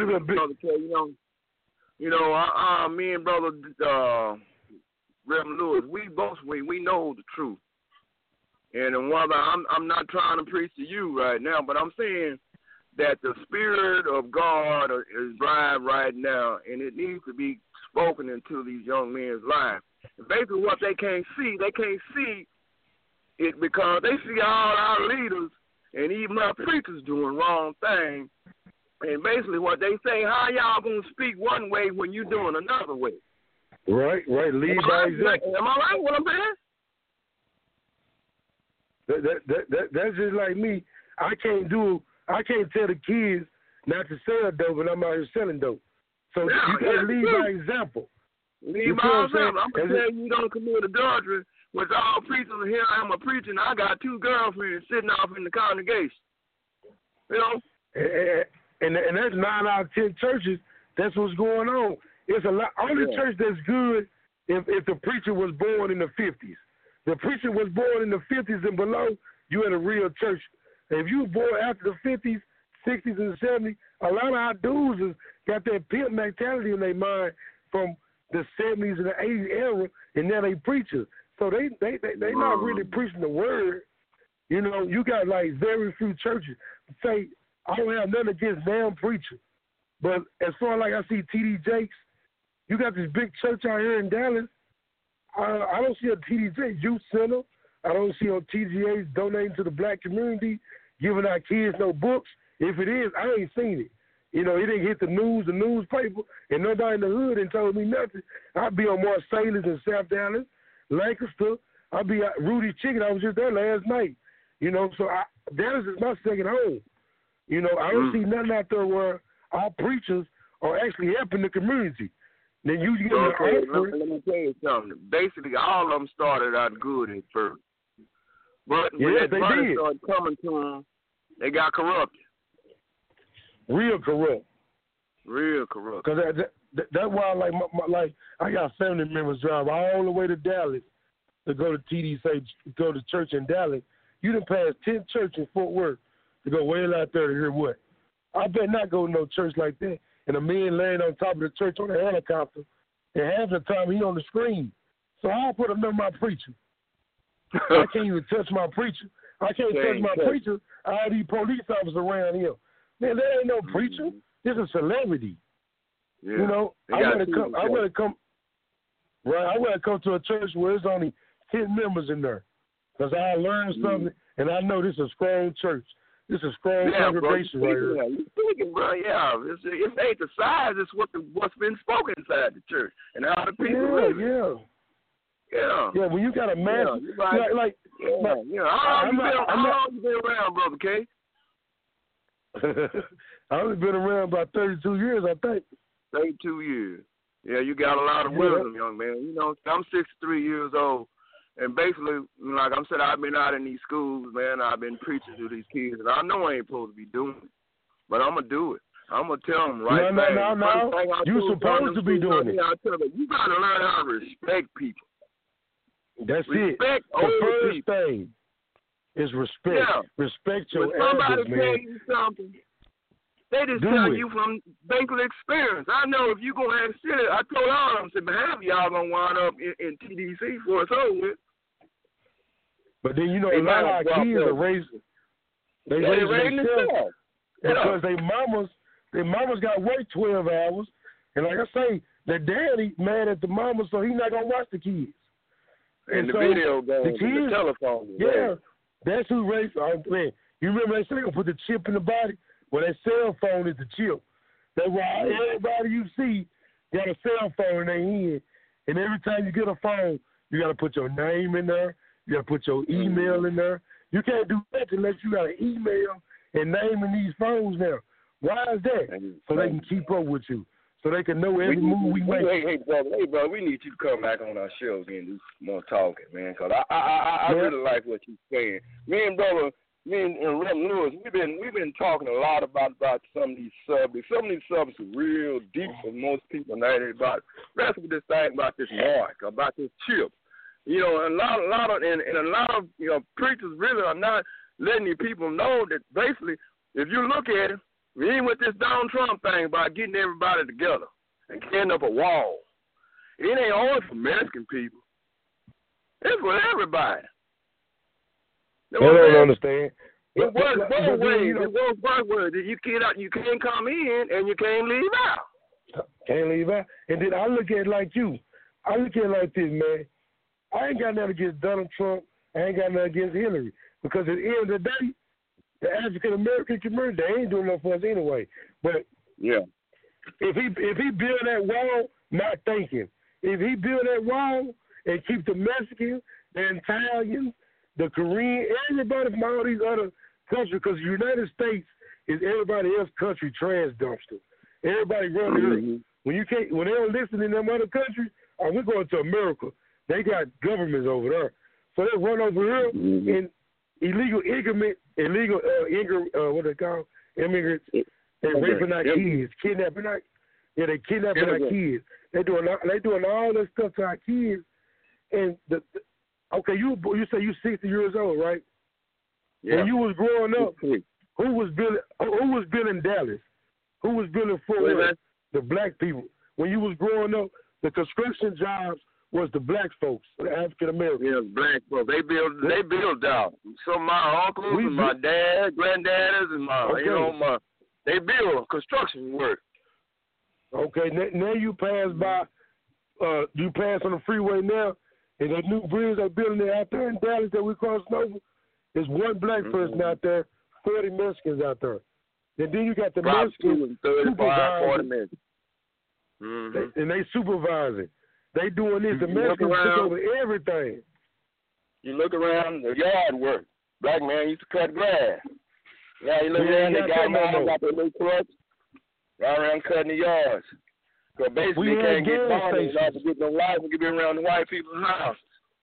Speaker 1: me and brother Reverend Lewis, we know the truth. And whether I'm not trying to preach to you right now, but I'm saying that the Spirit of God is live right now, and it needs to be spoken into these young men's lives. And basically what they can't see it because they see all our leaders and even our preachers doing wrong things. And basically what they say, how y'all going to speak one way when you doing another way?
Speaker 4: Right. Lead by example.
Speaker 1: Am I right what I'm saying?
Speaker 4: That's just like me. I can't tell the kids not to sell dope, and I'm out here selling dope. So you got to lead by example.
Speaker 1: Lead by example. I'm going to tell you don't commit adultery, which all preachers here, I'm a preacher, and I got 2 girlfriends sitting off in the congregation. You know?
Speaker 4: And that's 9 out of 10 churches. That's what's going on. It's a lot. Only church that's good if the preacher was born in the 50s. The preacher was born in the 50s and below, you in a real church. And if you were born after the 50s, 60s, and 70s, a lot of our dudes has got that pimp mentality in their mind from the 70s and the 80s era, and now they preachers. So they not really preaching the word. You know, you got like very few churches say, I don't have nothing against damn preachers. But as far as like I see T.D. Jakes, you got this big church out here in Dallas. I don't see a T.D. Jakes youth center. I don't see on TGA's donating to the black community, giving our kids no books. If it is, I ain't seen it. You know, it didn't hit the newspaper, and nobody in the hood ain't told me nothing. I'd be on Marsalis in South Dallas, Lancaster. I'd be at Rudy's Chicken. I was just there last night. You know, so Dallas is my second home. You know, I don't see nothing out there where our preachers are actually helping the community. Then you get
Speaker 1: okay, let me tell you something. Basically, all of them started out good at first. But when that money started coming to them, they got corrupted.
Speaker 4: Real corrupt.
Speaker 1: Because
Speaker 4: that's why, like I got family members drive all the way to Dallas to go to TDC, go to church in Dallas. You done passed 10 churches in Fort Worth to go way out there to hear what? I bet not go to no church like that. And a man laying on top of the church on a helicopter, and half the time he on the screen. So I'll put him on my preacher. I can't even touch my preacher. I can't touch my preacher. All these police officers around him. Man, there ain't no preacher. This is a celebrity.
Speaker 1: Yeah.
Speaker 4: You know, I want to come to a church where there's only 10 members in there. Because I learned something, and I know this is a strong church. This is a strong congregation right here.
Speaker 1: You're speaking, bro. Yeah, it ain't the size. It's what's been spoken inside the church and how the people live. Yeah. When you got a man,
Speaker 4: How
Speaker 1: long you been around, Brother K?
Speaker 4: I've only been around about 32 years, I think.
Speaker 1: 32 years. Yeah, you got a lot of wisdom, young man. You know, I'm 63 years old. And basically, like I'm saying, I've been out in these schools, man. I've been preaching to these kids, and I know I ain't supposed to be doing it, but I'm gonna do it. I'm gonna tell them right now.
Speaker 4: No. You supposed to be doing it.
Speaker 1: I tell them, you gotta learn how to respect people.
Speaker 4: That's
Speaker 1: respect
Speaker 4: it. The first thing is respect. Yeah. Respect your elders, man.
Speaker 1: Somebody tell you something, they just tell you from basically experience. I know if you go ahead and sit it, I told all of them, said, half of y'all gonna wind up in TDC for it's over with.
Speaker 4: But then, you know, a lot of our kids are raising. They raising themselves because their mamas got work 12 hours, and like I say, the daddy mad at the mama, so he's not gonna watch the kids.
Speaker 1: And the video games,
Speaker 4: the kids,
Speaker 1: and the telephone.
Speaker 4: Yeah, that's who raised. Man, you remember they say they gonna put the chip in the body? Well, that cell phone is the chip. That's why everybody you see got a cell phone in their hand, and every time you get a phone, you gotta put your name in there. You got to put your email in there. You can't do that unless you got an email and name in these phones now. Why is that? So they can keep up with you. So they can know every move we make.
Speaker 1: Hey, brother, we need you to come back on our show again and do some more talking, man, because I really like what you're saying. Me and Reverend Lewis, we've been talking a lot about some of these subjects. Some of these subjects are real deep for most people now. That's what this thing about this mark, about this chip. You know, a lot of you know, preachers really are not letting the people know that basically, if you look at it, we ain't with this Donald Trump thing about getting everybody together and getting up a wall. It ain't only for Mexican people. It's for everybody.
Speaker 4: They don't understand.
Speaker 1: It works both ways. You can't come in and you can't leave out.
Speaker 4: Can't leave out. And then I look at it like you. I look at it like this, man. I ain't got nothing against Donald Trump. I ain't got nothing against Hillary. Because at the end of the day, the African-American community, they ain't doing nothing for us anyway. But
Speaker 1: yeah,
Speaker 4: if he build that wall, not thinking, if he build that wall and keep the Mexicans, the Italians, the Korean, everybody from all these other countries, because the United States is everybody else's country trash dumpster. Everybody running earth. When they don't listen in them other countries, we're going to America. They got governments over there. So they run over here in illegal immigrants, what they call immigrants, and raping our kids, kidnapping our kids. They doing all this stuff to our kids. And okay, you say you 60 years old, right? Yeah. When you was growing up, who was building Dallas? Who was building Fort Worth? The black people. When you was growing up, the construction jobs was the black folks, the African Americans.
Speaker 1: Yeah, black folks. They build out. Some of my uncles and my dad, granddaddies, and they build construction work.
Speaker 4: Okay, now you pass by, you pass on the freeway now, and that new bridge they're building there out there in Dallas that we crossing over, there's one black person out there, 40 Mexicans out there. And then you got the Mexicans
Speaker 1: 35, 40 minutes.
Speaker 4: And they supervising. They doing this. The Mexicans took over everything.
Speaker 1: You look around, the yard work. Black man used to cut grass. Now you look around, they got their little trucks. right around cutting the yards. Because basically they can't get bonded enough to get no life and get around the white people's house.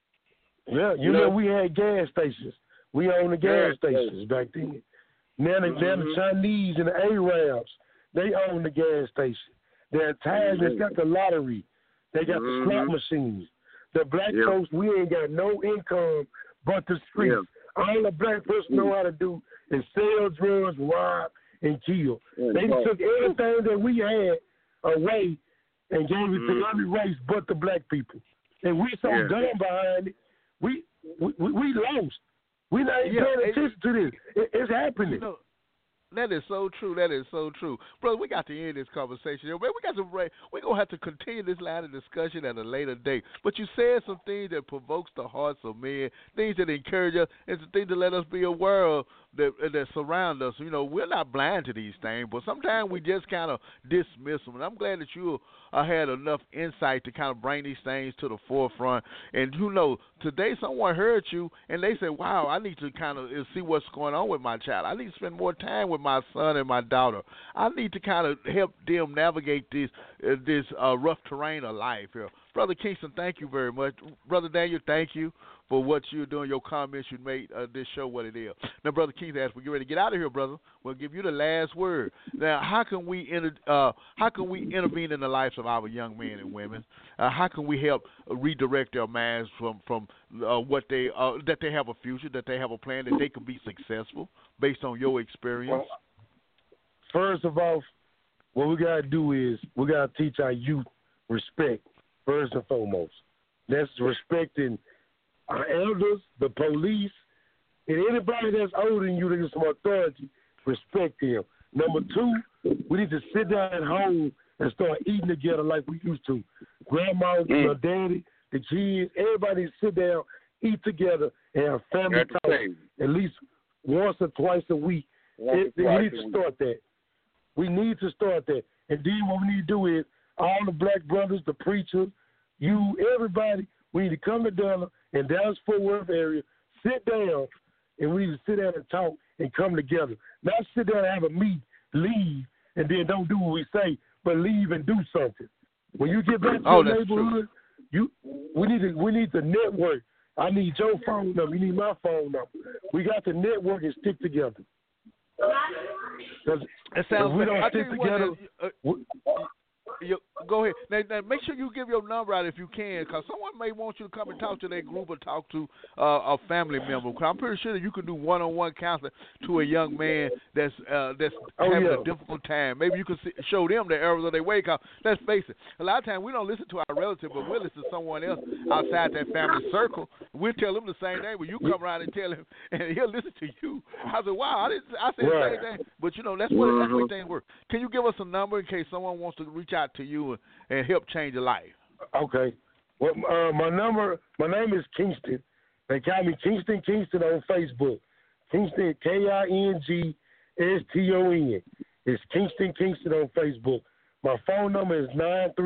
Speaker 4: Yeah, you know, we had gas stations. We owned the gas stations back then. Now the Chinese and the Arabs, they own the gas station. The Italians got the lottery. They got the slot machines. The black folks, we ain't got no income but the streets. All the black person know how to do is sell drugs, rob, and kill. They took everything that we had away and gave it to every race but the black people. And we so dumb behind it, we lost. We not even paying attention to this. It's happening.
Speaker 3: You know, that is so true. That is so true. Brother, we got to end this conversation. We're going to have to continue this line of discussion at a later date. But you said some things that provokes the hearts of men, things that encourage us, and some things that let us be aware of that surround us. You know, we're not blind to these things, but sometimes we just kind of dismiss them. And I'm glad that you had enough insight to kind of bring these things to the forefront. And, you know, today someone heard you, and they said, wow, I need to kind of see what's going on with my child. I need to spend more time with my son and my daughter. I need to kind of help them navigate this rough terrain of life here. Brother Kingston, thank you very much. Brother Daniel, thank you for what you're doing, your comments you made this show what it is. Now, Brother Kingston, as we get ready to get out of here, brother, we'll give you the last word. Now, how can we intervene in the lives of our young men and women? How can we help redirect their minds from what they that they have a future, that they have a plan, that they can be successful based on your experience?
Speaker 4: Well, first of all, what we got to do is we got to teach our youth respect, first and foremost. That's respecting our elders, the police, and anybody that's older than you that has some authority, respect them. Number two, we need to sit down at home and start eating together like we used to. Grandma, your daddy, the kids, everybody sit down, eat together, and have family talk at least once or twice a week. We need to start that. We need to start that. And then what we need to do is all the black brothers, the preachers, you, everybody, we need to come together in Dallas-Fort Worth area, sit down, and we need to sit down and talk and come together. Not sit down and have a meet, leave, and then don't do what we say, but leave and do something. When you get back to your neighborhood, we need to network. I need your phone number. You need my phone number. We got to network and stick together.
Speaker 3: It sounds
Speaker 4: if we don't stick together.
Speaker 3: Go ahead. Now, make sure you give your number out if you can, because someone may want you to come and talk to their group or talk to a family member. Cause I'm pretty sure that you can do one-on-one counseling to a young man that's having a difficult time. Maybe you can show them the errors of their way. Cause let's face it, a lot of times we don't listen to our relative, but we'll listen to someone else outside that family circle. We'll tell them the same thing. When you come around and tell him, and he'll listen to you. I said, wow, I said the same thing. But you know, that's the way things work. Can you give us a number in case someone wants to reach out to you and help change your life?
Speaker 4: Okay. Well, my name is Kingston. They call me Kingston on Facebook. Kingston, Kingston. It's Kingston on Facebook. My phone number is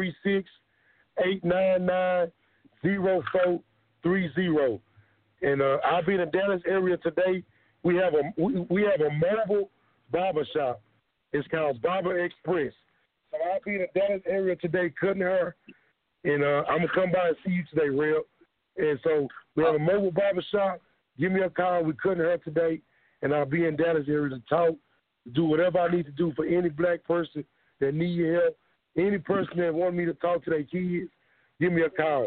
Speaker 4: 936-899-0430. And I'll be in the Dallas area today. We have a mobile barber shop. It's called Barber Express. So I'll be in the Dallas area today cutting her, and I'm going to come by and see you today, Real. And so we have a mobile barber shop. Give me a call. We're cutting her today, and I'll be in Dallas area to talk, do whatever I need to do for any black person that need your help. Any person that want me to talk to their kids, give me a call,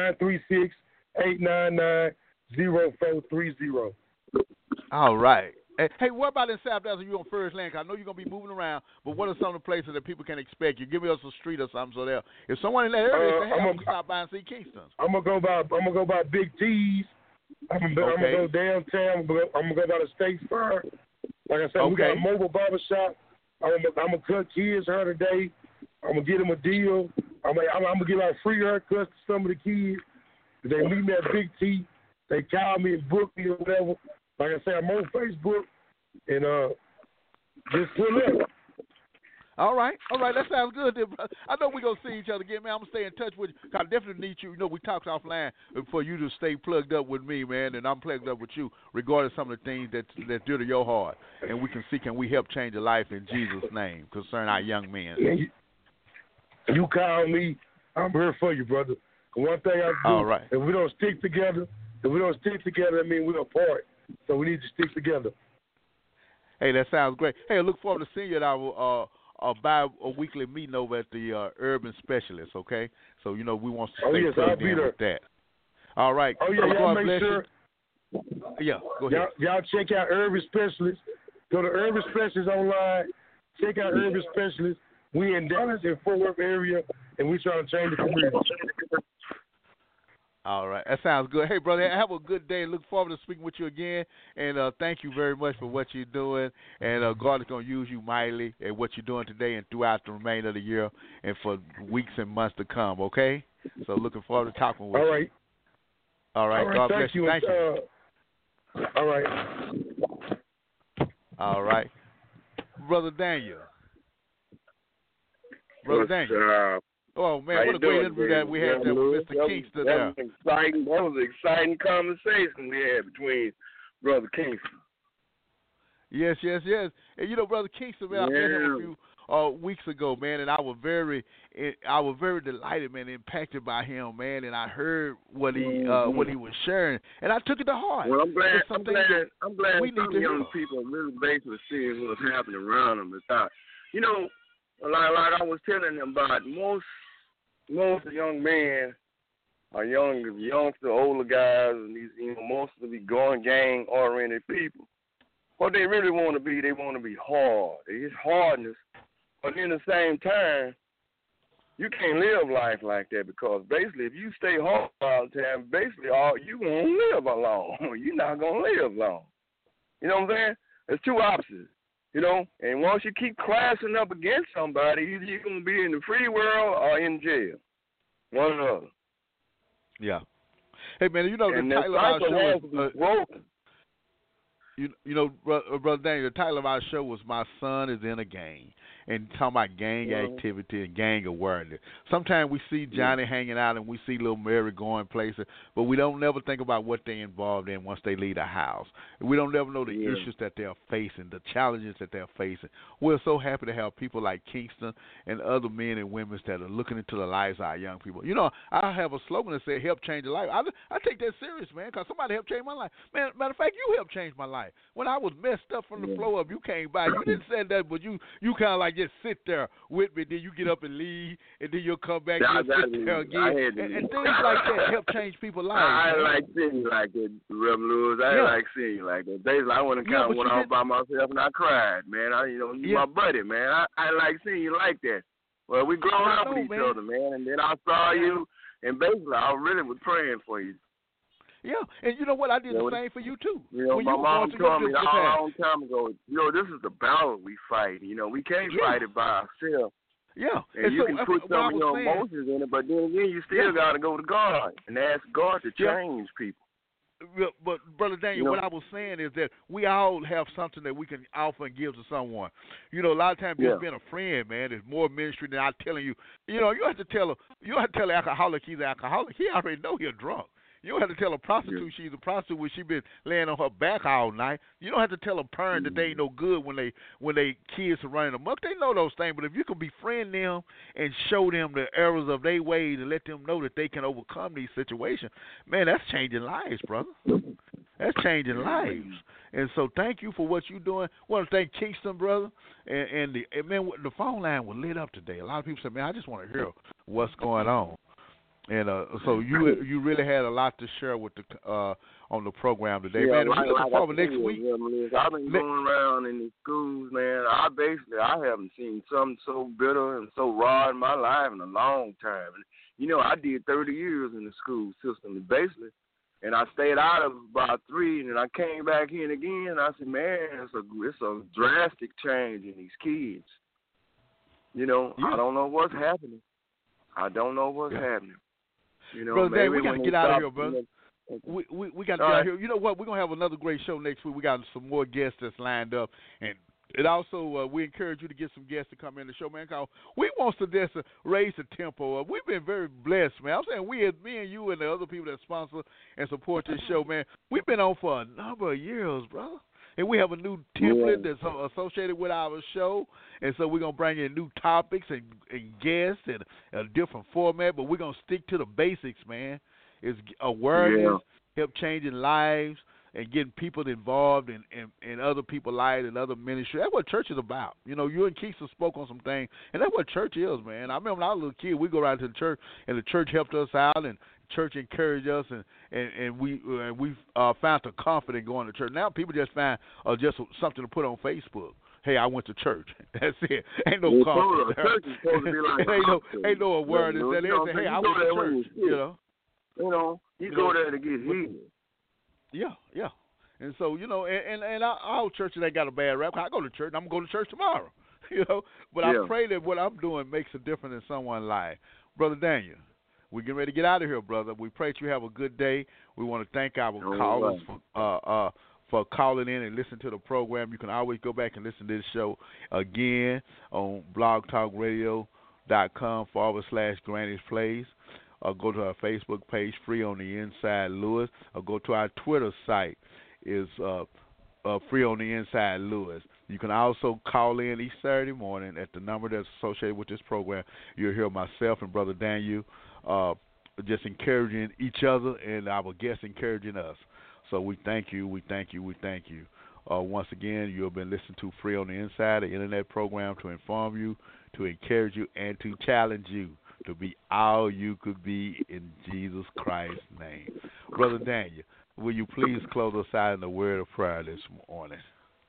Speaker 4: 936-899-0430.
Speaker 3: All right. Hey, what about in South Dallas? You on First Land? I know you're gonna be moving around, but what are some of the places that people can expect you? Give me us a street or something so there. If someone in that area, I'm gonna stop by and see Kingston. I'm gonna go by
Speaker 4: Big T's. I'm gonna go downtown. I'm gonna go by the State Fair. Like I said, we got a mobile barber shop. I'm gonna cut kids' hair today. I'm gonna get them a deal. I'm gonna give out free haircuts to some of the kids. If they meet me at Big T, they call me and book me or whatever. Like I said, I'm on Facebook, and just pull up.
Speaker 3: All right. That sounds good, then, brother. I know we're going to see each other again, man. I'm going to stay in touch with you. I definitely need you. You know, we talked offline for you to stay plugged up with me, man, and I'm plugged up with you regarding some of the things that's dear to your heart. And we can see, can we help change a life in Jesus' name concerning our young men.
Speaker 4: Yeah, you call me, I'm here for you, brother. One thing I do,
Speaker 3: all right.
Speaker 4: if we don't stick together, that means we're apart. So we need to stick together.
Speaker 3: Hey, that sounds great. Hey, I look forward to seeing you at our bi-weekly meeting over at the Urban Specialist, okay? So, you know, we want to stay plugged in with that. All right.
Speaker 4: Oh, yeah, y'all make sure.
Speaker 3: Yeah, go ahead.
Speaker 4: Y'all check out Urban Specialist. Go to Urban Specialist online. Check out Urban Specialist. We in Dallas and Fort Worth area, and we trying to change the community.
Speaker 3: All right. That sounds good. Hey, brother, have a good day. Look forward to speaking with you again. And thank you very much for what you're doing. And God is going to use you mightily at what you're doing today and throughout the remainder of the year and for weeks and months to come, okay? So looking forward to talking with you. All right. God bless you. Thank you.
Speaker 4: All right.
Speaker 3: All right. Brother Daniel. Brother Daniel. Oh, man, what a great interview that we had there with Mr. Kingston there.
Speaker 1: That was an exciting conversation we had between Brother Kingston.
Speaker 3: Yes. And, you know, Brother Kingston, man, I met him a few weeks ago, man, and I was very delighted, man, impacted by him, man, and I heard what he was sharing, and I took it to heart.
Speaker 1: Well, I'm glad some young people are really basically seeing what's happening around them. Because, you know, like I was telling them about, most young men are youngster, older guys, and these, you know, most of the gang-oriented people. What they really want to be, they want to be hard. It's hardness, but in the same time, you can't live life like that because basically, if you stay hard all the time, basically, you won't live long. You're not gonna live long. You know what I'm saying? There's two options. You know, and once you keep crashing up against somebody, either you're going to be in the free world or in jail. One or the other.
Speaker 3: Yeah. Hey, man, you know, the title of our show is broken. You know, Brother Daniel, the title of our show was My Son is in a Gang, and talking about gang activity and gang awareness. Sometimes we see Johnny hanging out and we see little Mary going places, but we don't never think about what they're involved in once they leave the house. We don't never know the issues that they're facing, the challenges that they're facing. We're so happy to have people like Kingston and other men and women that are looking into the lives of our young people. You know, I have a slogan that says, help change a life. I take that serious, man, because somebody helped change my life. Man, matter of fact, you helped change my life. When I was messed up from the floor up, you came by. You didn't say that, but you kind of like just sit there with me. Then you get up and leave, and then you'll come back and sit there again. And things like that help change people's lives.
Speaker 1: I like seeing you like that, Reverend Lewis. I like seeing you like that. Basically, I went and kind of went off by myself, and I cried, man. You my buddy, man. I like seeing you like that. Well, we growing up with each other, man. And then I saw you, and basically, I really was praying for you.
Speaker 3: Yeah, and you know what? I did the same for you, too.
Speaker 1: You know, my mom told me a long time ago, this is the battle we fight. You know, we can't fight it by ourselves.
Speaker 3: Yeah.
Speaker 1: And you can put some of your emotions in it, but then again, you still got to go to God and ask God to change people.
Speaker 3: But, Brother Daniel, what I was saying is that we all have something that we can offer and give to someone. You know, a lot of times just being a friend, man, is more ministry than I'm telling you. You know, you have to tell an alcoholic he's an alcoholic. He already know he's drunk. You don't have to tell a prostitute she's a prostitute when she been laying on her back all night. You don't have to tell a parent that they ain't no good when they kids are running amok. They know those things, but if you can befriend them and show them the errors of their ways and let them know that they can overcome these situations, man, that's changing lives, brother. That's changing lives. And so thank you for what you're doing. I want to thank Kingston, brother. And man, the phone line was lit up today. A lot of people said, man, I just want to hear what's going on. And so you really had a lot to share with the on the program today, man. We're looking forward next week.
Speaker 1: I've been going around in the schools, man. I haven't seen something so bitter and so raw in my life in a long time. You know, I did 30 years in the school system, basically, and I stayed out of about 3, and then I came back in again. And I said, man, it's a drastic change in these kids. You know, I don't know what's happening. Happening. You know,
Speaker 3: Brother Dan, we got to get out of here, brother. We got to get out of here. You know what? We're going to have another great show next week. We got some more guests that's lined up, and And also, we encourage you to get some guests to come in the show, man, because we want to just raise the tempo. We've been very blessed, man. I'm saying me and you and the other people that sponsor and support this show, man, we've been on for a number of years, brother. And we have a new template that's associated with our show. And so we're going to bring in new topics and guests and a different format, but we're going to stick to the basics, man. It's awareness, help changing lives, and getting people involved in other people's lives and other ministry. That's what church is about. You know, you and Keisha spoke on some things, and that's what church is, man. I remember when I was a little kid, we go around to the church, and the church helped us out, and church encouraged us, and we found the comfort in going to church. Now people just find just something to put on Facebook. Hey, I went to church. That's it. Ain't no comfort.
Speaker 1: Church is supposed to be like
Speaker 3: ain't no awareness. Say, hey, I went to church.
Speaker 1: You know, you go there to get healed.
Speaker 3: Yeah. And so, you know, and our churches ain't got a bad rap. I go to church. I'm going to go to church tomorrow. You know, but I pray that what I'm doing makes a difference in someone's life. Brother Daniel, we're getting ready to get out of here, brother. We pray that you have a good day. We want to thank our callers for calling in and listening to the program. You can always go back and listen to this show again on blogtalkradio.com/Granny's Place. Or go to our Facebook page, Free on the Inside Lewis, or go to our Twitter site, is Free on the Inside Lewis. You can also call in each Saturday morning at the number that's associated with this program. You'll hear myself and Brother Daniel just encouraging each other and our guests encouraging us. So we thank you. Once again, you have been listening to Free on the Inside, the internet program to inform you, to encourage you, and to challenge you to be all you could be in Jesus Christ's name. Brother Daniel, will you please close us out in the word of prayer this morning?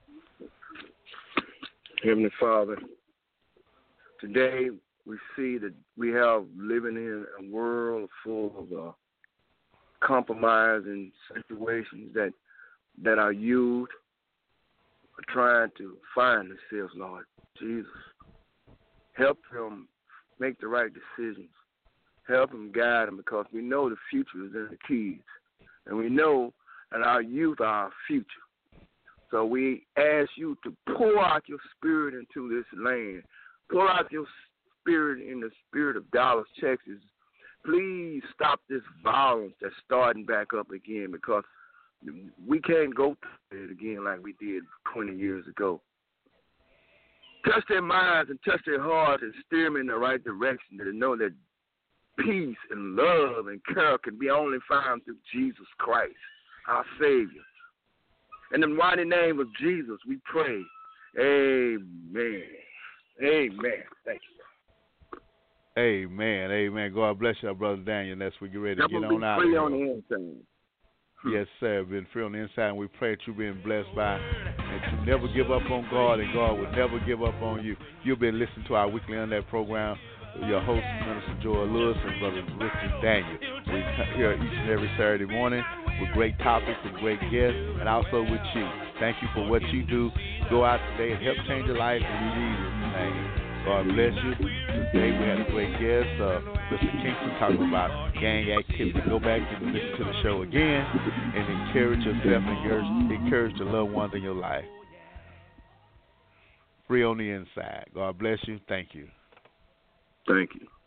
Speaker 1: Heavenly Father, today we see that we have living in a world full of compromising situations that our youth are trying to find themselves, Lord Jesus. Help them make the right decisions. Help them, guide them, because we know the future is in the kids. And we know that our youth are our future. So we ask you to pour out your spirit into this land. Pour out your spirit in the spirit of Dallas, Texas. Please stop this violence that's starting back up again, because we can't go through it again like we did 20 years ago. Touch their minds and touch their hearts and steer them in the right direction, to know that peace and love and care can be only found through Jesus Christ, our Savior. In the mighty name of Jesus, we pray. Amen. Amen. Thank you.
Speaker 3: Amen. God bless you, Brother Daniel. That's what we get ready to get on out of here.
Speaker 1: On the inside.
Speaker 3: Yes, sir. Been free on the inside, and we pray that you've been blessed by, and you never give up on God, and God will never give up on you. You've been listening to our weekly Internet program. Your host, Minister Joel Lewis, and Brother Richard Daniel. We here each and every Saturday morning with great topics and great guests, and also with you. Thank you for what you do. Go out today and help change your life in Jesus' name. God bless you. Today we had a great guest, Mr. Kingston, talking about gang activity. Go back and listen to the show again and encourage yourself and encourage the loved ones in your life. Free on the inside. God bless you. Thank you.
Speaker 1: Thank you.